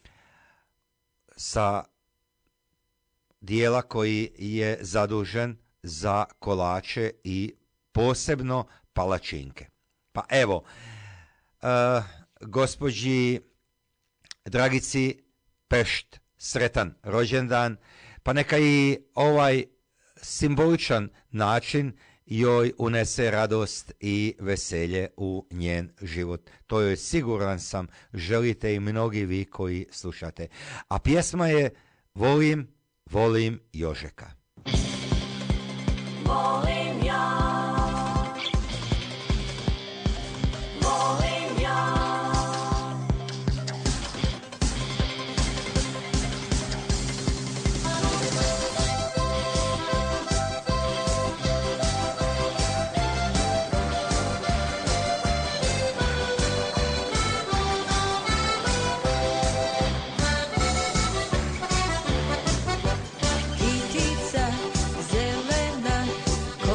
sa dijela koji je zadužen za kolače i posebno palačinke. Pa evo, gospođi Dragici Pešt sretan rođendan, pa neka i ovaj simboličan način joj unese radost i veselje u njen život. To joj, siguran sam, želite i mnogi vi koji slušate. A pjesma je Volim Jožeka. Volim ja, volim ja. Kitica zelena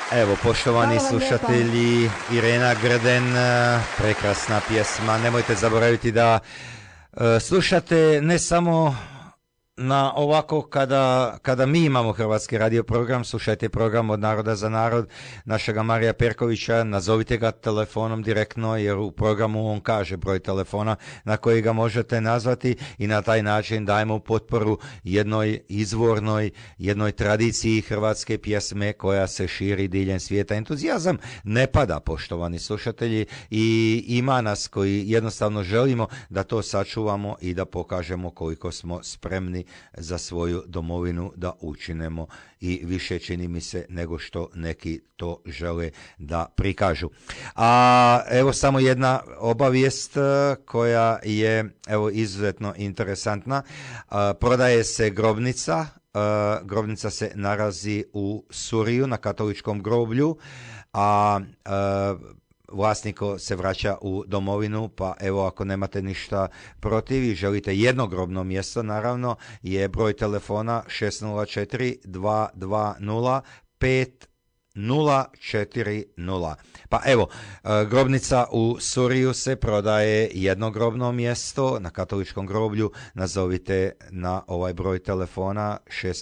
Evo, poštovani slušatelji, Irena Grden, prekrasna pjesma. Nemojte zaboraviti da slušate ne samo na ovako kada mi imamo Hrvatski radio program, slušajte program Od naroda za narod našega Marija Perkovića, nazovite ga telefonom direktno jer u programu on kaže broj telefona na koji ga možete nazvati i na taj način dajemo potporu jednoj izvornoj, jednoj tradiciji hrvatske pjesme koja se širi diljem svijeta. Entuzijazam ne pada, poštovani slušatelji, i ima nas koji jednostavno želimo da to sačuvamo i da pokažemo koliko smo spremni za svoju domovinu da učinemo i više, čini mi se, nego što neki to žele da prikažu. A evo samo jedna obavijest koja je izuzetno interesantna. Prodaje se grobnica. Grobnica se nalazi u Suriju na katoličkom groblju, a vlasniko se vraća u domovinu, pa evo ako nemate ništa protiv i želite jednogrobno mjesto, naravno, je broj telefona 604-220-5040. Pa evo, grobnica u Suriju se prodaje jednogrobno mjesto na katoličkom groblju. Nazovite na ovaj broj telefona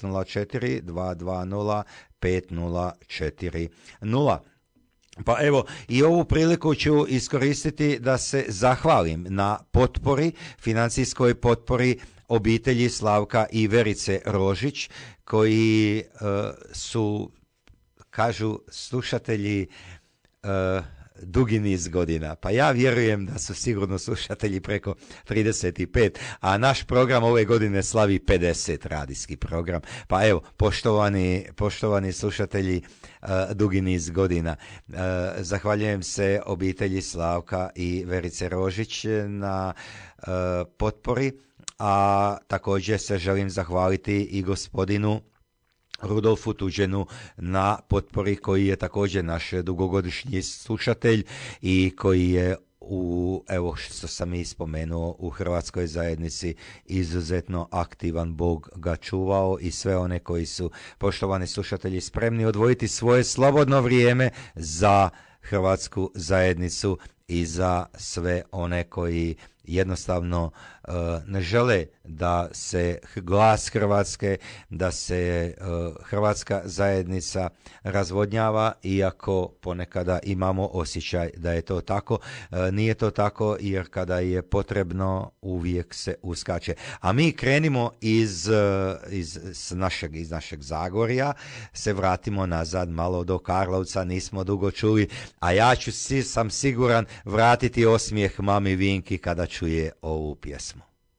604-220-5040. Pa evo, i ovu priliku ću iskoristiti da se zahvalim na potpori, financijskoj potpori obitelji Slavka i Verice Rožić, koji su, kažu slušatelji, dugi niz godina. Pa ja vjerujem da su sigurno slušatelji preko 35, a naš program ove godine slavi 50, radijski program. Pa evo, poštovani slušatelji, dugi niz godina. Zahvaljujem se obitelji Slavka i Verice Rožić na potpori, a također se želim zahvaliti i gospodinu Rudolfu Tuđenu na potpori, koji je također naš dugogodišnji slušatelj i koji je evo što sam i spomenuo, u Hrvatskoj zajednici izuzetno aktivan. Bog ga čuvao i sve one koji su, poštovani slušatelji, spremni odvojiti svoje slobodno vrijeme za Hrvatsku zajednicu i za sve one koji jednostavno ne žele da se glas Hrvatske, da se hrvatska zajednica razvodnjava, iako ponekada imamo osjećaj da je to tako. Nije to tako, jer kada je potrebno uvijek se uskače. A mi krenimo iz našeg Zagorja, se vratimo nazad malo do Karlovca, nismo dugo čuli, a ja sam siguran vratiti osmijeh mami Vinki kada čuje ovu pjesmu.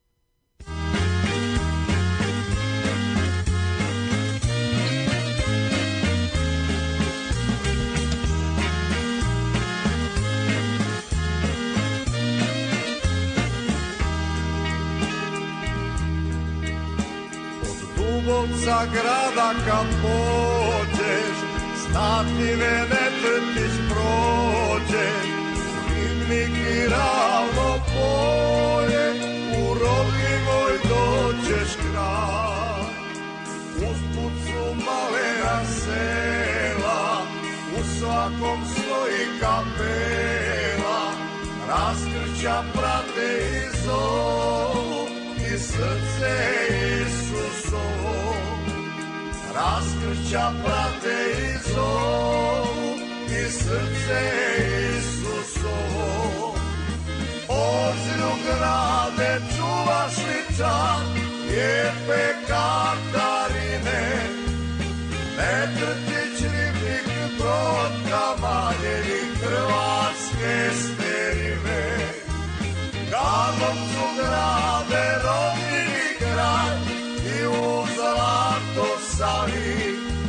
Dubovca grada kad pođeš, statine ne trpiš prođeš, Rivnik i ravno polje, u Rodivoj dođeš kraj. Usput su malena sela, u svakom stoji kapela, raskrča prate i zovu, i srce Isusovo. Raskrča prate i zovu, i srce Isusovo. Ozlju grade čuvaš li čak, lijepe Katarine, Petrtić, Ribnik, Brod, Kamaljevi, hrvatske sterine. Karlovcu grade rodni kraj i u zlato Savi,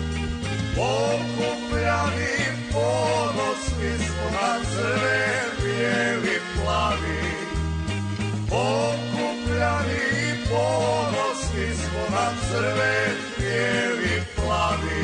okupljani ponosni smo na crven, bijeli, plavi. Okupljani ponosni smo na crven, bijeli, plavi.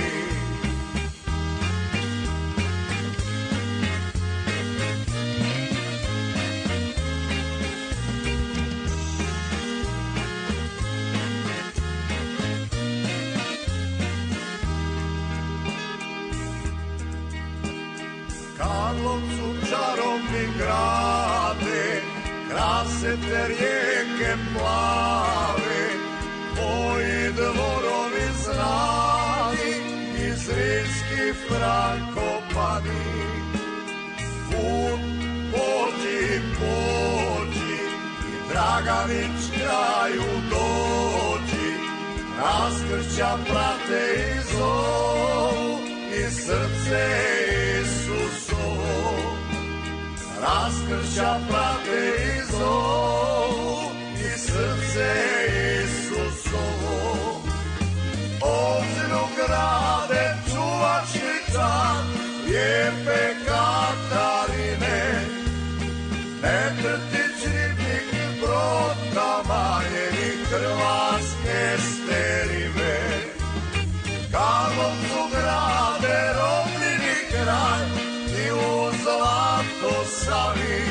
Karlovcu čarobni grade, krase te rijeke plave, tvoji dvorovi znani, iz rimskih Frankopani. Put pođi, pođi, i Draganić kraju dođi, raskršća prate i zovu, i srce Isusovo. Raskršća prate i zovu, i srce Isusovo. Obzinu grade čuvačica, lijepe Katarine, Netrtić, Ribnik, Brod, Kamanjeni, Hrvatske Sterime. Karlovcu grade, Rovnini kraj, i u zlato Savi,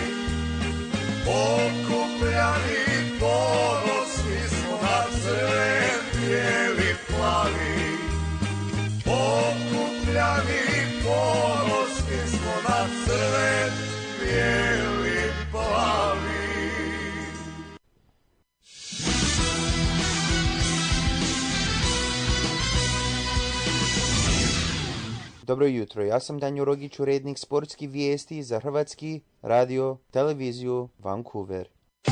okupljani ponosni smo na crven, bijeli, plavi. Okupljani ponosni smo na crven, bijeli, plavi. Dobro jutro, ja sam Danjo Rogić, urednik sportskih vijesti za Hrvatski radio, televiziju Vancouver.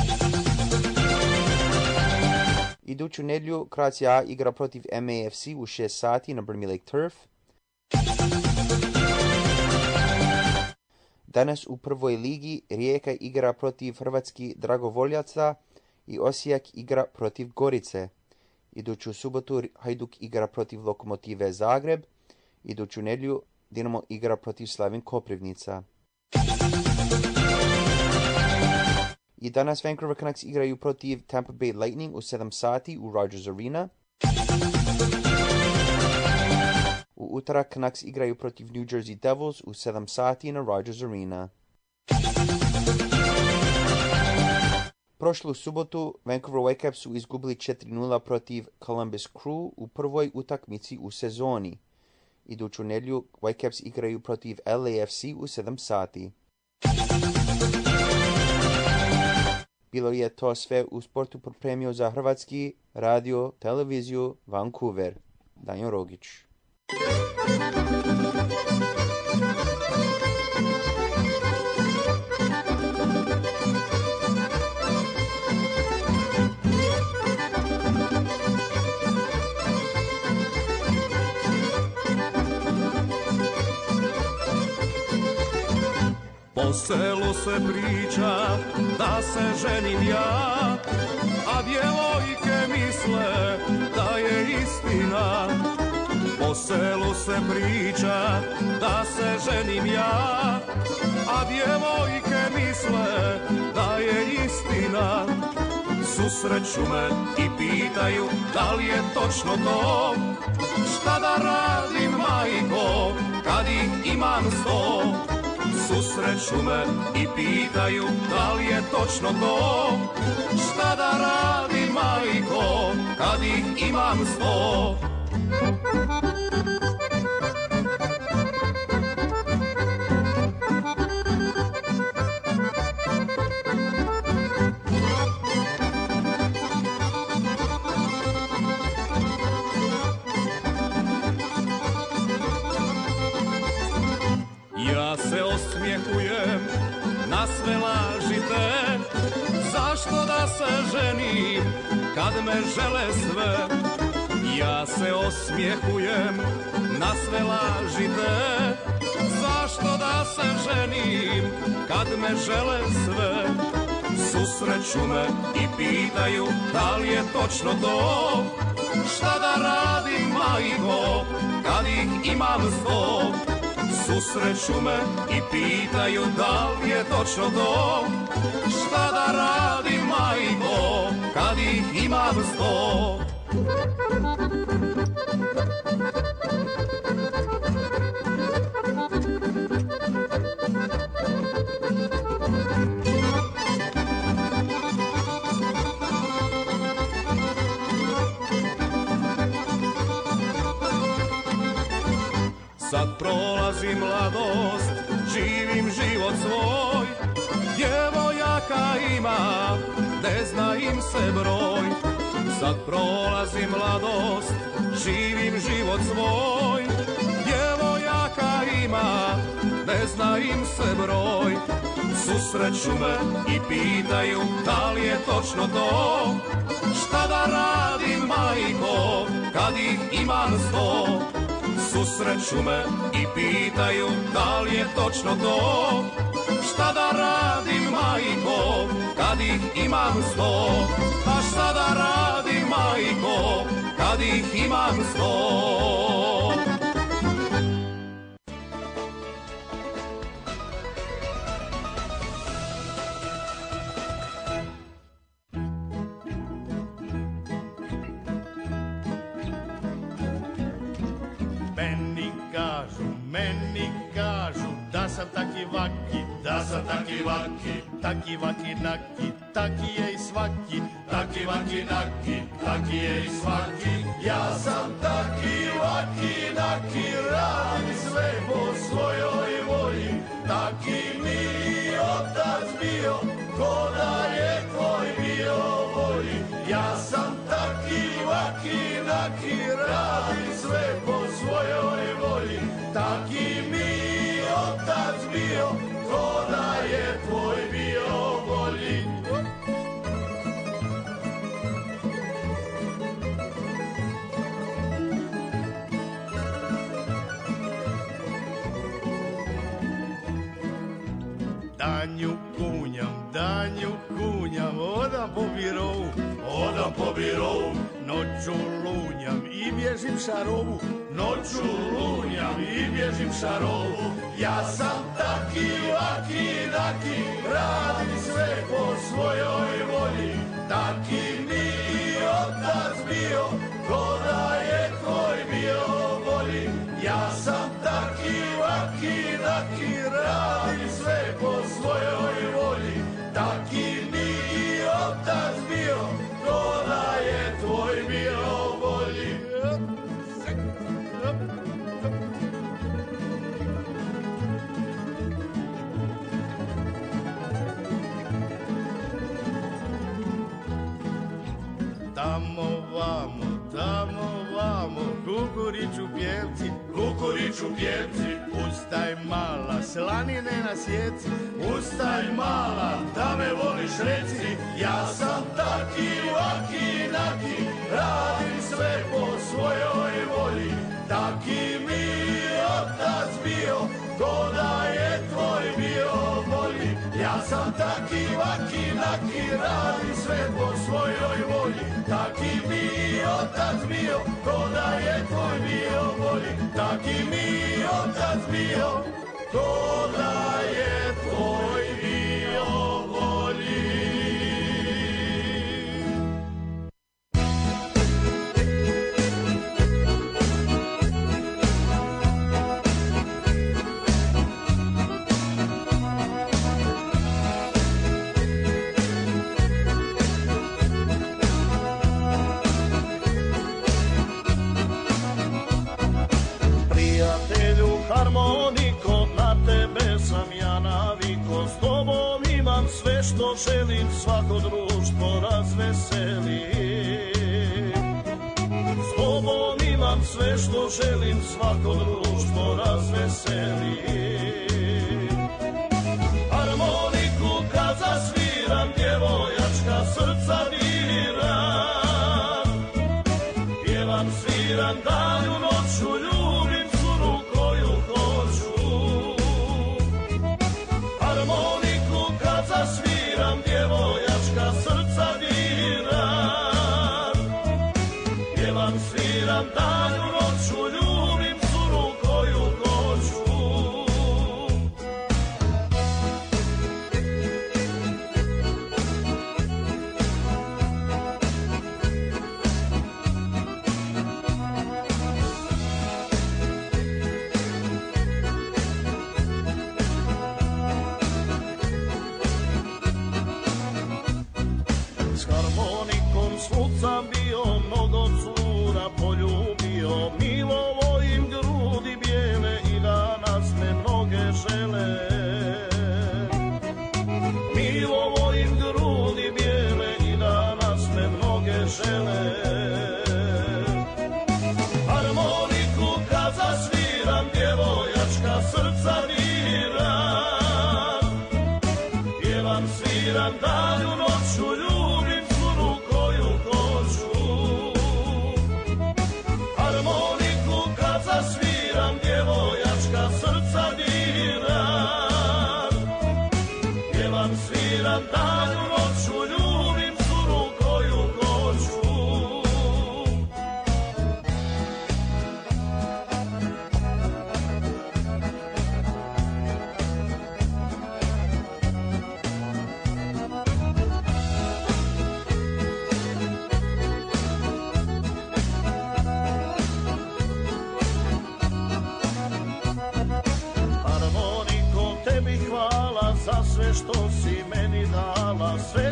Iduću nedjelju Croatia A igra protiv MAFC u 6 sati na Brmi Lake Turf. Danas u prvoj ligi Rijeka igra protiv Hrvatskih dragovoljaca i Osijek igra protiv Gorice. Iduću subotu Hajduk igra protiv Lokomotive Zagreb. Iduću nedjelju Dinamo igra protiv Slavin Koprivnica. I danas Vancouver Canucks igraju protiv Tampa Bay Lightning u 7 sati u Rogers Arena. U utorak Canucks igraju protiv New Jersey Devils u 7 sati na Rogers Arena. Prošlu subotu Vancouver Whitecaps su izgubili 4-0 protiv Columbus Crew u prvoj utakmici u sezoni. Iduću nedjelju Whitecaps igraju protiv LAFC u 7 sati. Bilo je to sve u sportu pripremio za Hrvatski radio, televiziju Vancouver. Danjo Rogić. Po selu se priča da se ženim ja, a djevojke misle da je istina. Po selu se priča da se ženim ja, a djevojke misle da je istina. Susreću me i pitaju da li je točno to, šta da radim majko kad ih imam 100. Susreću me i pitaju da li je točno to, šta da radim majko kad ih imam 100. Ja se osmjehujem na sve lažite, zašto da se ženim kad me žele sve. Ja se osmjehujem na sve lažite, zašto da se ženim kad me žele sve. Susreću me i pitaju da li je točno to, šta da radim majko kad ih imam 100. Susreću me i pitaju da li je točno to, šta da radim majko kad ih imam 100. Sad prolazi mladost, živim život svoj. Djevojaka ima, ne zna im se broj. Sad prolazi mladost, živim život svoj. Djevojaka ima, ne zna im se broj. Susreću me i pitaju da li je točno to. Šta da radim, majko, kad ih imam 100? Susreću me i pitaju da li je točno to. Šta da radim, majko, kad ih imam 100? A šta da radim, majko, kad ih imam 100? Da sam taki vaki, da sam taki vaki, taki vaki naki, taki je i svaki, taki vaki naki, taki je i svaki. Ja sam taki vaki naki, radim sve po svojoj volji, taki mi otac bio, ko da je tvoj bio volji. Ja sam taki vaki naki, radim sve po svojoj volji, taki mi otac bio, ko da je tvoj bio volji. Danju kunjam, odam po birovu, noću lunjam i bježim šarovu, noću lunjam i bježim šarovu. Ja sam taki vaki naki, radim sve po svojoj volji, taki mi otac bio, ko da je tvoj bio volji. Ja sam taki vaki naki, radim sve po svojoj volji, taki mi otac bio, ko da je tvoj bio volji. Tamo vamo, kukuriću pjevci, ustaj mala, slanine na sjeci, ustaj mala, da me voliš reci. Ja sam taki vaki naki, radim sve po svojoj volji, taki mi otac bio, ko da je tvoj bio volji. Ja sam taki vaki naki, radim sve po svojoj volji, taki mi otac bio, ko da je tvoj bio volji, taki mi otac bio, ko da je tvoj bio volji. Harmoniko, na tebe sam ja naviko, s tobom imam sve što želim, svako društvo razveseli. S tobom imam sve što želim, svako društvo razveseli. Harmoniku kad zasviram, djevojačka srca diram, pjevam, sviram danju noću, ljubim curu koju hoću. Harmoniku kad zasviram, djevojačka srca diram, pjevam, sviram danju noću, ljubim curu koju hoću.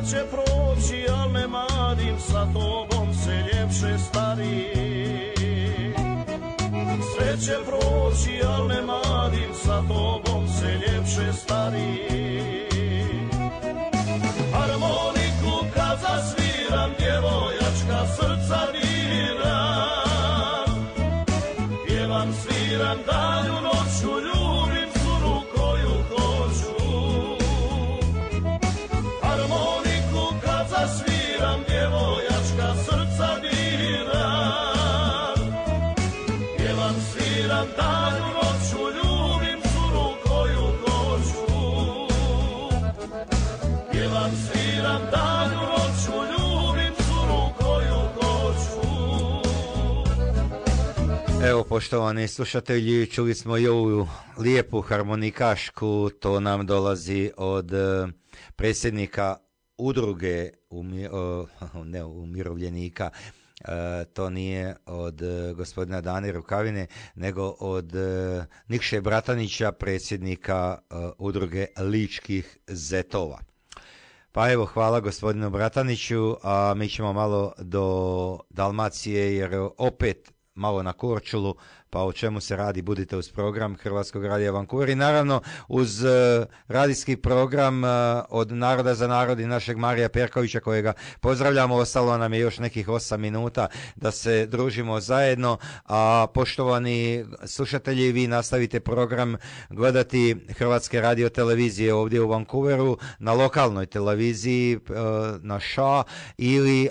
će proći, al ne marim, sa tobom se ljepše stari. Sve će proći, al ne marim, sa tobom se ljepše stari. Harmoniku kad zasviram, djevojačka srca diram. Pjevam, sviram danju noću, ljubim curu koju hoću. Harmoniku kad zasviram, djevojačka srca diram. Pjevam, sviram danju noću, ljubim curu koju hoću. Pjevam, sviram danju noću, ljubim curu koju hoću. Evo, poštovani slušatelji, čuli smo i ovu lijepu harmonikašku, to nam dolazi od predsjednika udruge umirovljenika. To nije od gospodina Dane Rukavine, nego od Nikše Bratanića, predsjednika udruge Ličkih zetova. Pa evo, hvala gospodinu Brataniću, a mi ćemo malo do Dalmacije, jer opet malo na Korčulu, pa o čemu se radi, budite uz program Hrvatskog radija Vancouver i naravno uz radijski program od Naroda za narod i našeg Marija Perkovića, kojega pozdravljamo. Ostalo nam je još nekih 8 minuta da se družimo zajedno, a poštovani slušatelji, vi nastavite program gledati Hrvatske radio televizije ovdje u Vancouveru na lokalnoj televiziji na ŠA, ili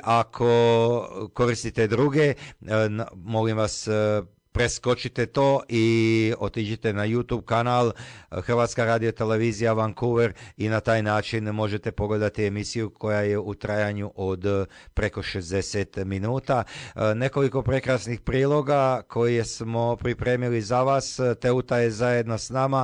ako koristite druge, molim vas, preskočite to i otiđite na YouTube kanal Hrvatska radio televizija Vancouver i na taj način možete pogledati emisiju koja je u trajanju od preko 60 minuta. Nekoliko prekrasnih priloga koje smo pripremili za vas. Teuta je zajedno s nama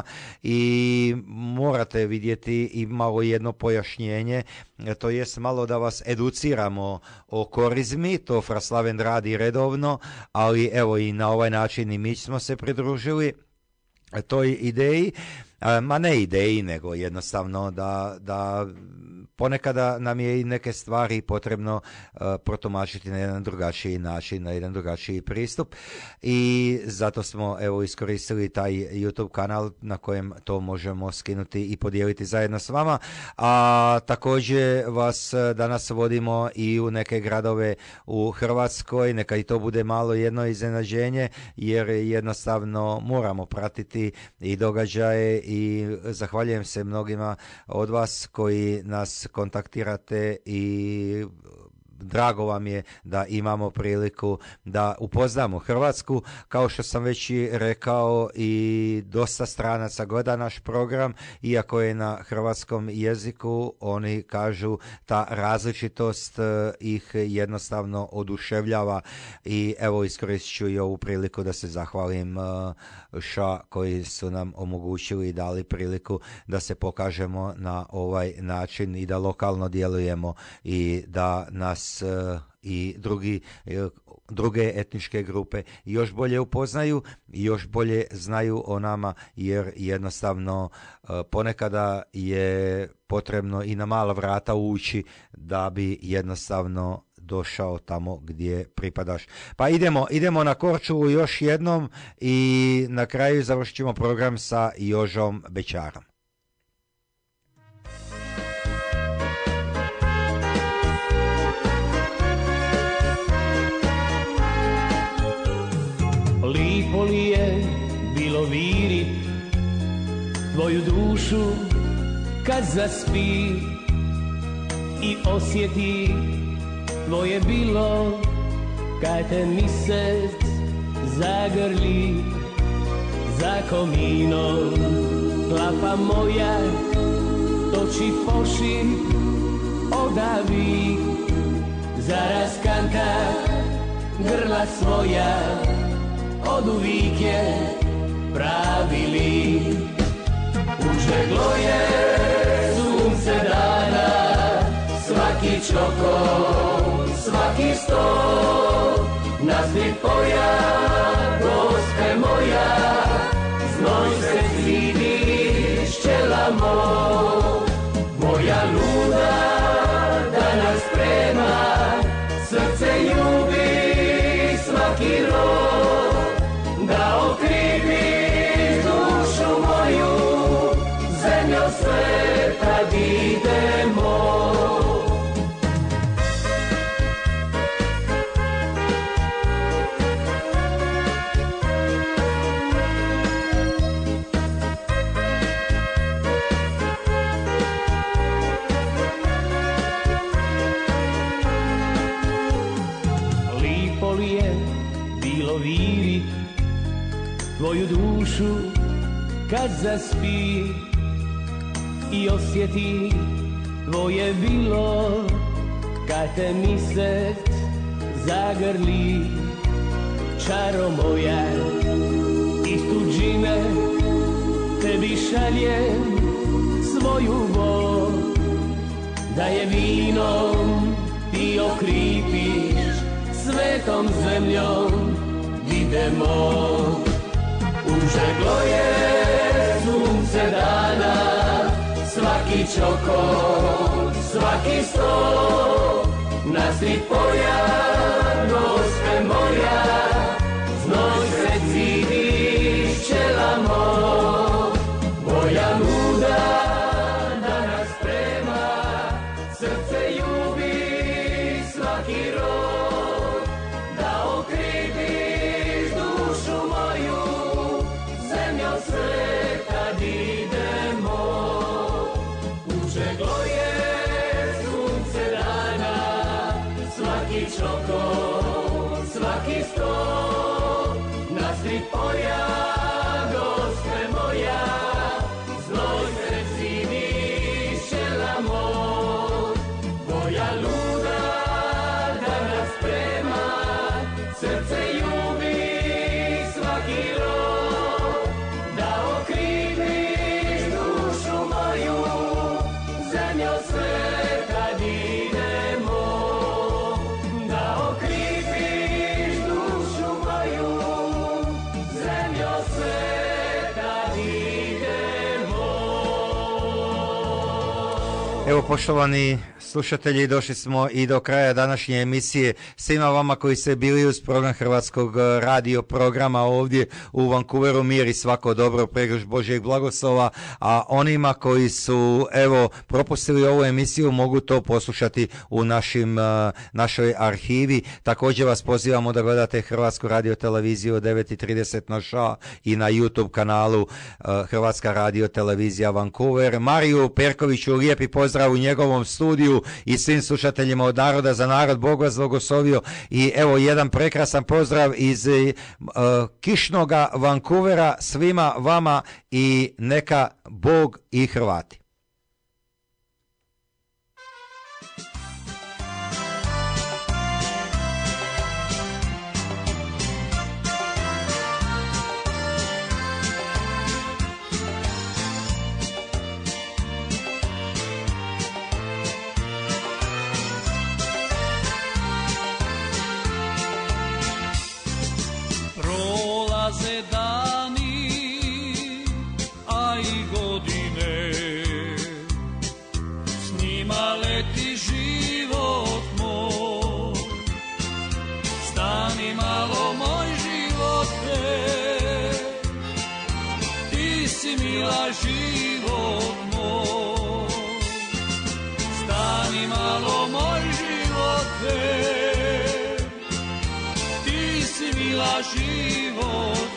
i morate vidjeti i malo jedno pojašnjenje, to jest malo da vas educiramo o korizmi, to Fraslaven radi redovno, ali evo i na ovaj način i mi smo se pridružili toj ideji, ma ne ideji, nego jednostavno da ponekada nam je i neke stvari potrebno protumačiti na jedan drugačiji način, na jedan drugačiji pristup, i zato smo evo iskoristili taj YouTube kanal na kojem to možemo skinuti i podijeliti zajedno s vama. A također vas danas vodimo i u neke gradove u Hrvatskoj, neka i to bude malo jedno iznenađenje, jer jednostavno moramo pratiti i događaje, i zahvaljujem se mnogima od vas koji nas kontaktirate i drago vam je da imamo priliku da upoznamo Hrvatsku. Kao što sam već i rekao, i dosta stranaca gleda naš program, iako je na hrvatskom jeziku, oni kažu ta različitost ih jednostavno oduševljava, i evo iskoristit ću i ovu priliku da se zahvalim ŠA koji su nam omogućili i dali priliku da se pokažemo na ovaj način i da lokalno djelujemo i da nas i druge etničke grupe još bolje upoznaju i još bolje znaju o nama, jer jednostavno ponekada je potrebno i na mala vrata ući da bi jednostavno došao tamo gdje pripadaš. Pa idemo na Korčulu još jednom i na kraju završit ćemo program sa Jožom Bećarom. Lipo li je bilo virit tvoju dušu kad zaspi i osjeti tvoje bilo kad te misec zagrli za kominom. Klapa moja toči poši odavi, zaraz kanta grla svoja od uvijek je pravili. Užeglo je sunce dana, svaki čoko, svaki sto, na svi poja, gospe moja, znoj se svidi šćelamo, moja luda tvoju dušu kad zaspi i osjeti tvoje bilo kad te misec zagrli. Čaro moja iz tuđine tebi šaljem svoju bol, da je vinom ti okripiš, svetom zemljom idemo. Užeglo je sunce dana, svaki čokor, svaki sto, nastri poja, gospe moja, znoj se cidiš čelamo, moja nuda da nas prema, srce ljubi svaki rod, da okripiš dušu moju, zemljo sve kad idemo. Užeglo je sunce dana, svaki čokor, svaki sto, nastri poja, gospe moja, znoj se cidiš čelamo, moja luda da nas prema, srce ljubi svaki rod, da okripiš dušu moju, zemljo sve kad idemo, da okripiš dušu moju, zemljo sve kad idemo. Evo, poštovani slušatelji, došli smo i do kraja današnje emisije. Svima vama koji ste bili uz program Hrvatskog radio programa ovdje u Vancouveru, mir i svako dobro, pregršt Božjeg blagoslova, a onima koji su evo propustili ovu emisiju mogu to poslušati u našoj arhivi. Također vas pozivamo da gledate Hrvatsku radio televiziju od 9:30 na ŠA i na YouTube kanalu Hrvatska radio televizija Vancouver. Mariju Perkoviću lijepi pozdrav u njegovom studiju i svim slušateljima od Naroda za narod. Bog vas blagoslovio i evo jedan prekrasan pozdrav iz kišnoga Vancouvera svima vama i neka Bog i Hrvati. Prolaze dani, a i godine, s njima leti život moj. Stani malo moj živote, ti si mila život moj. Stani malo moj živote, ti si mila život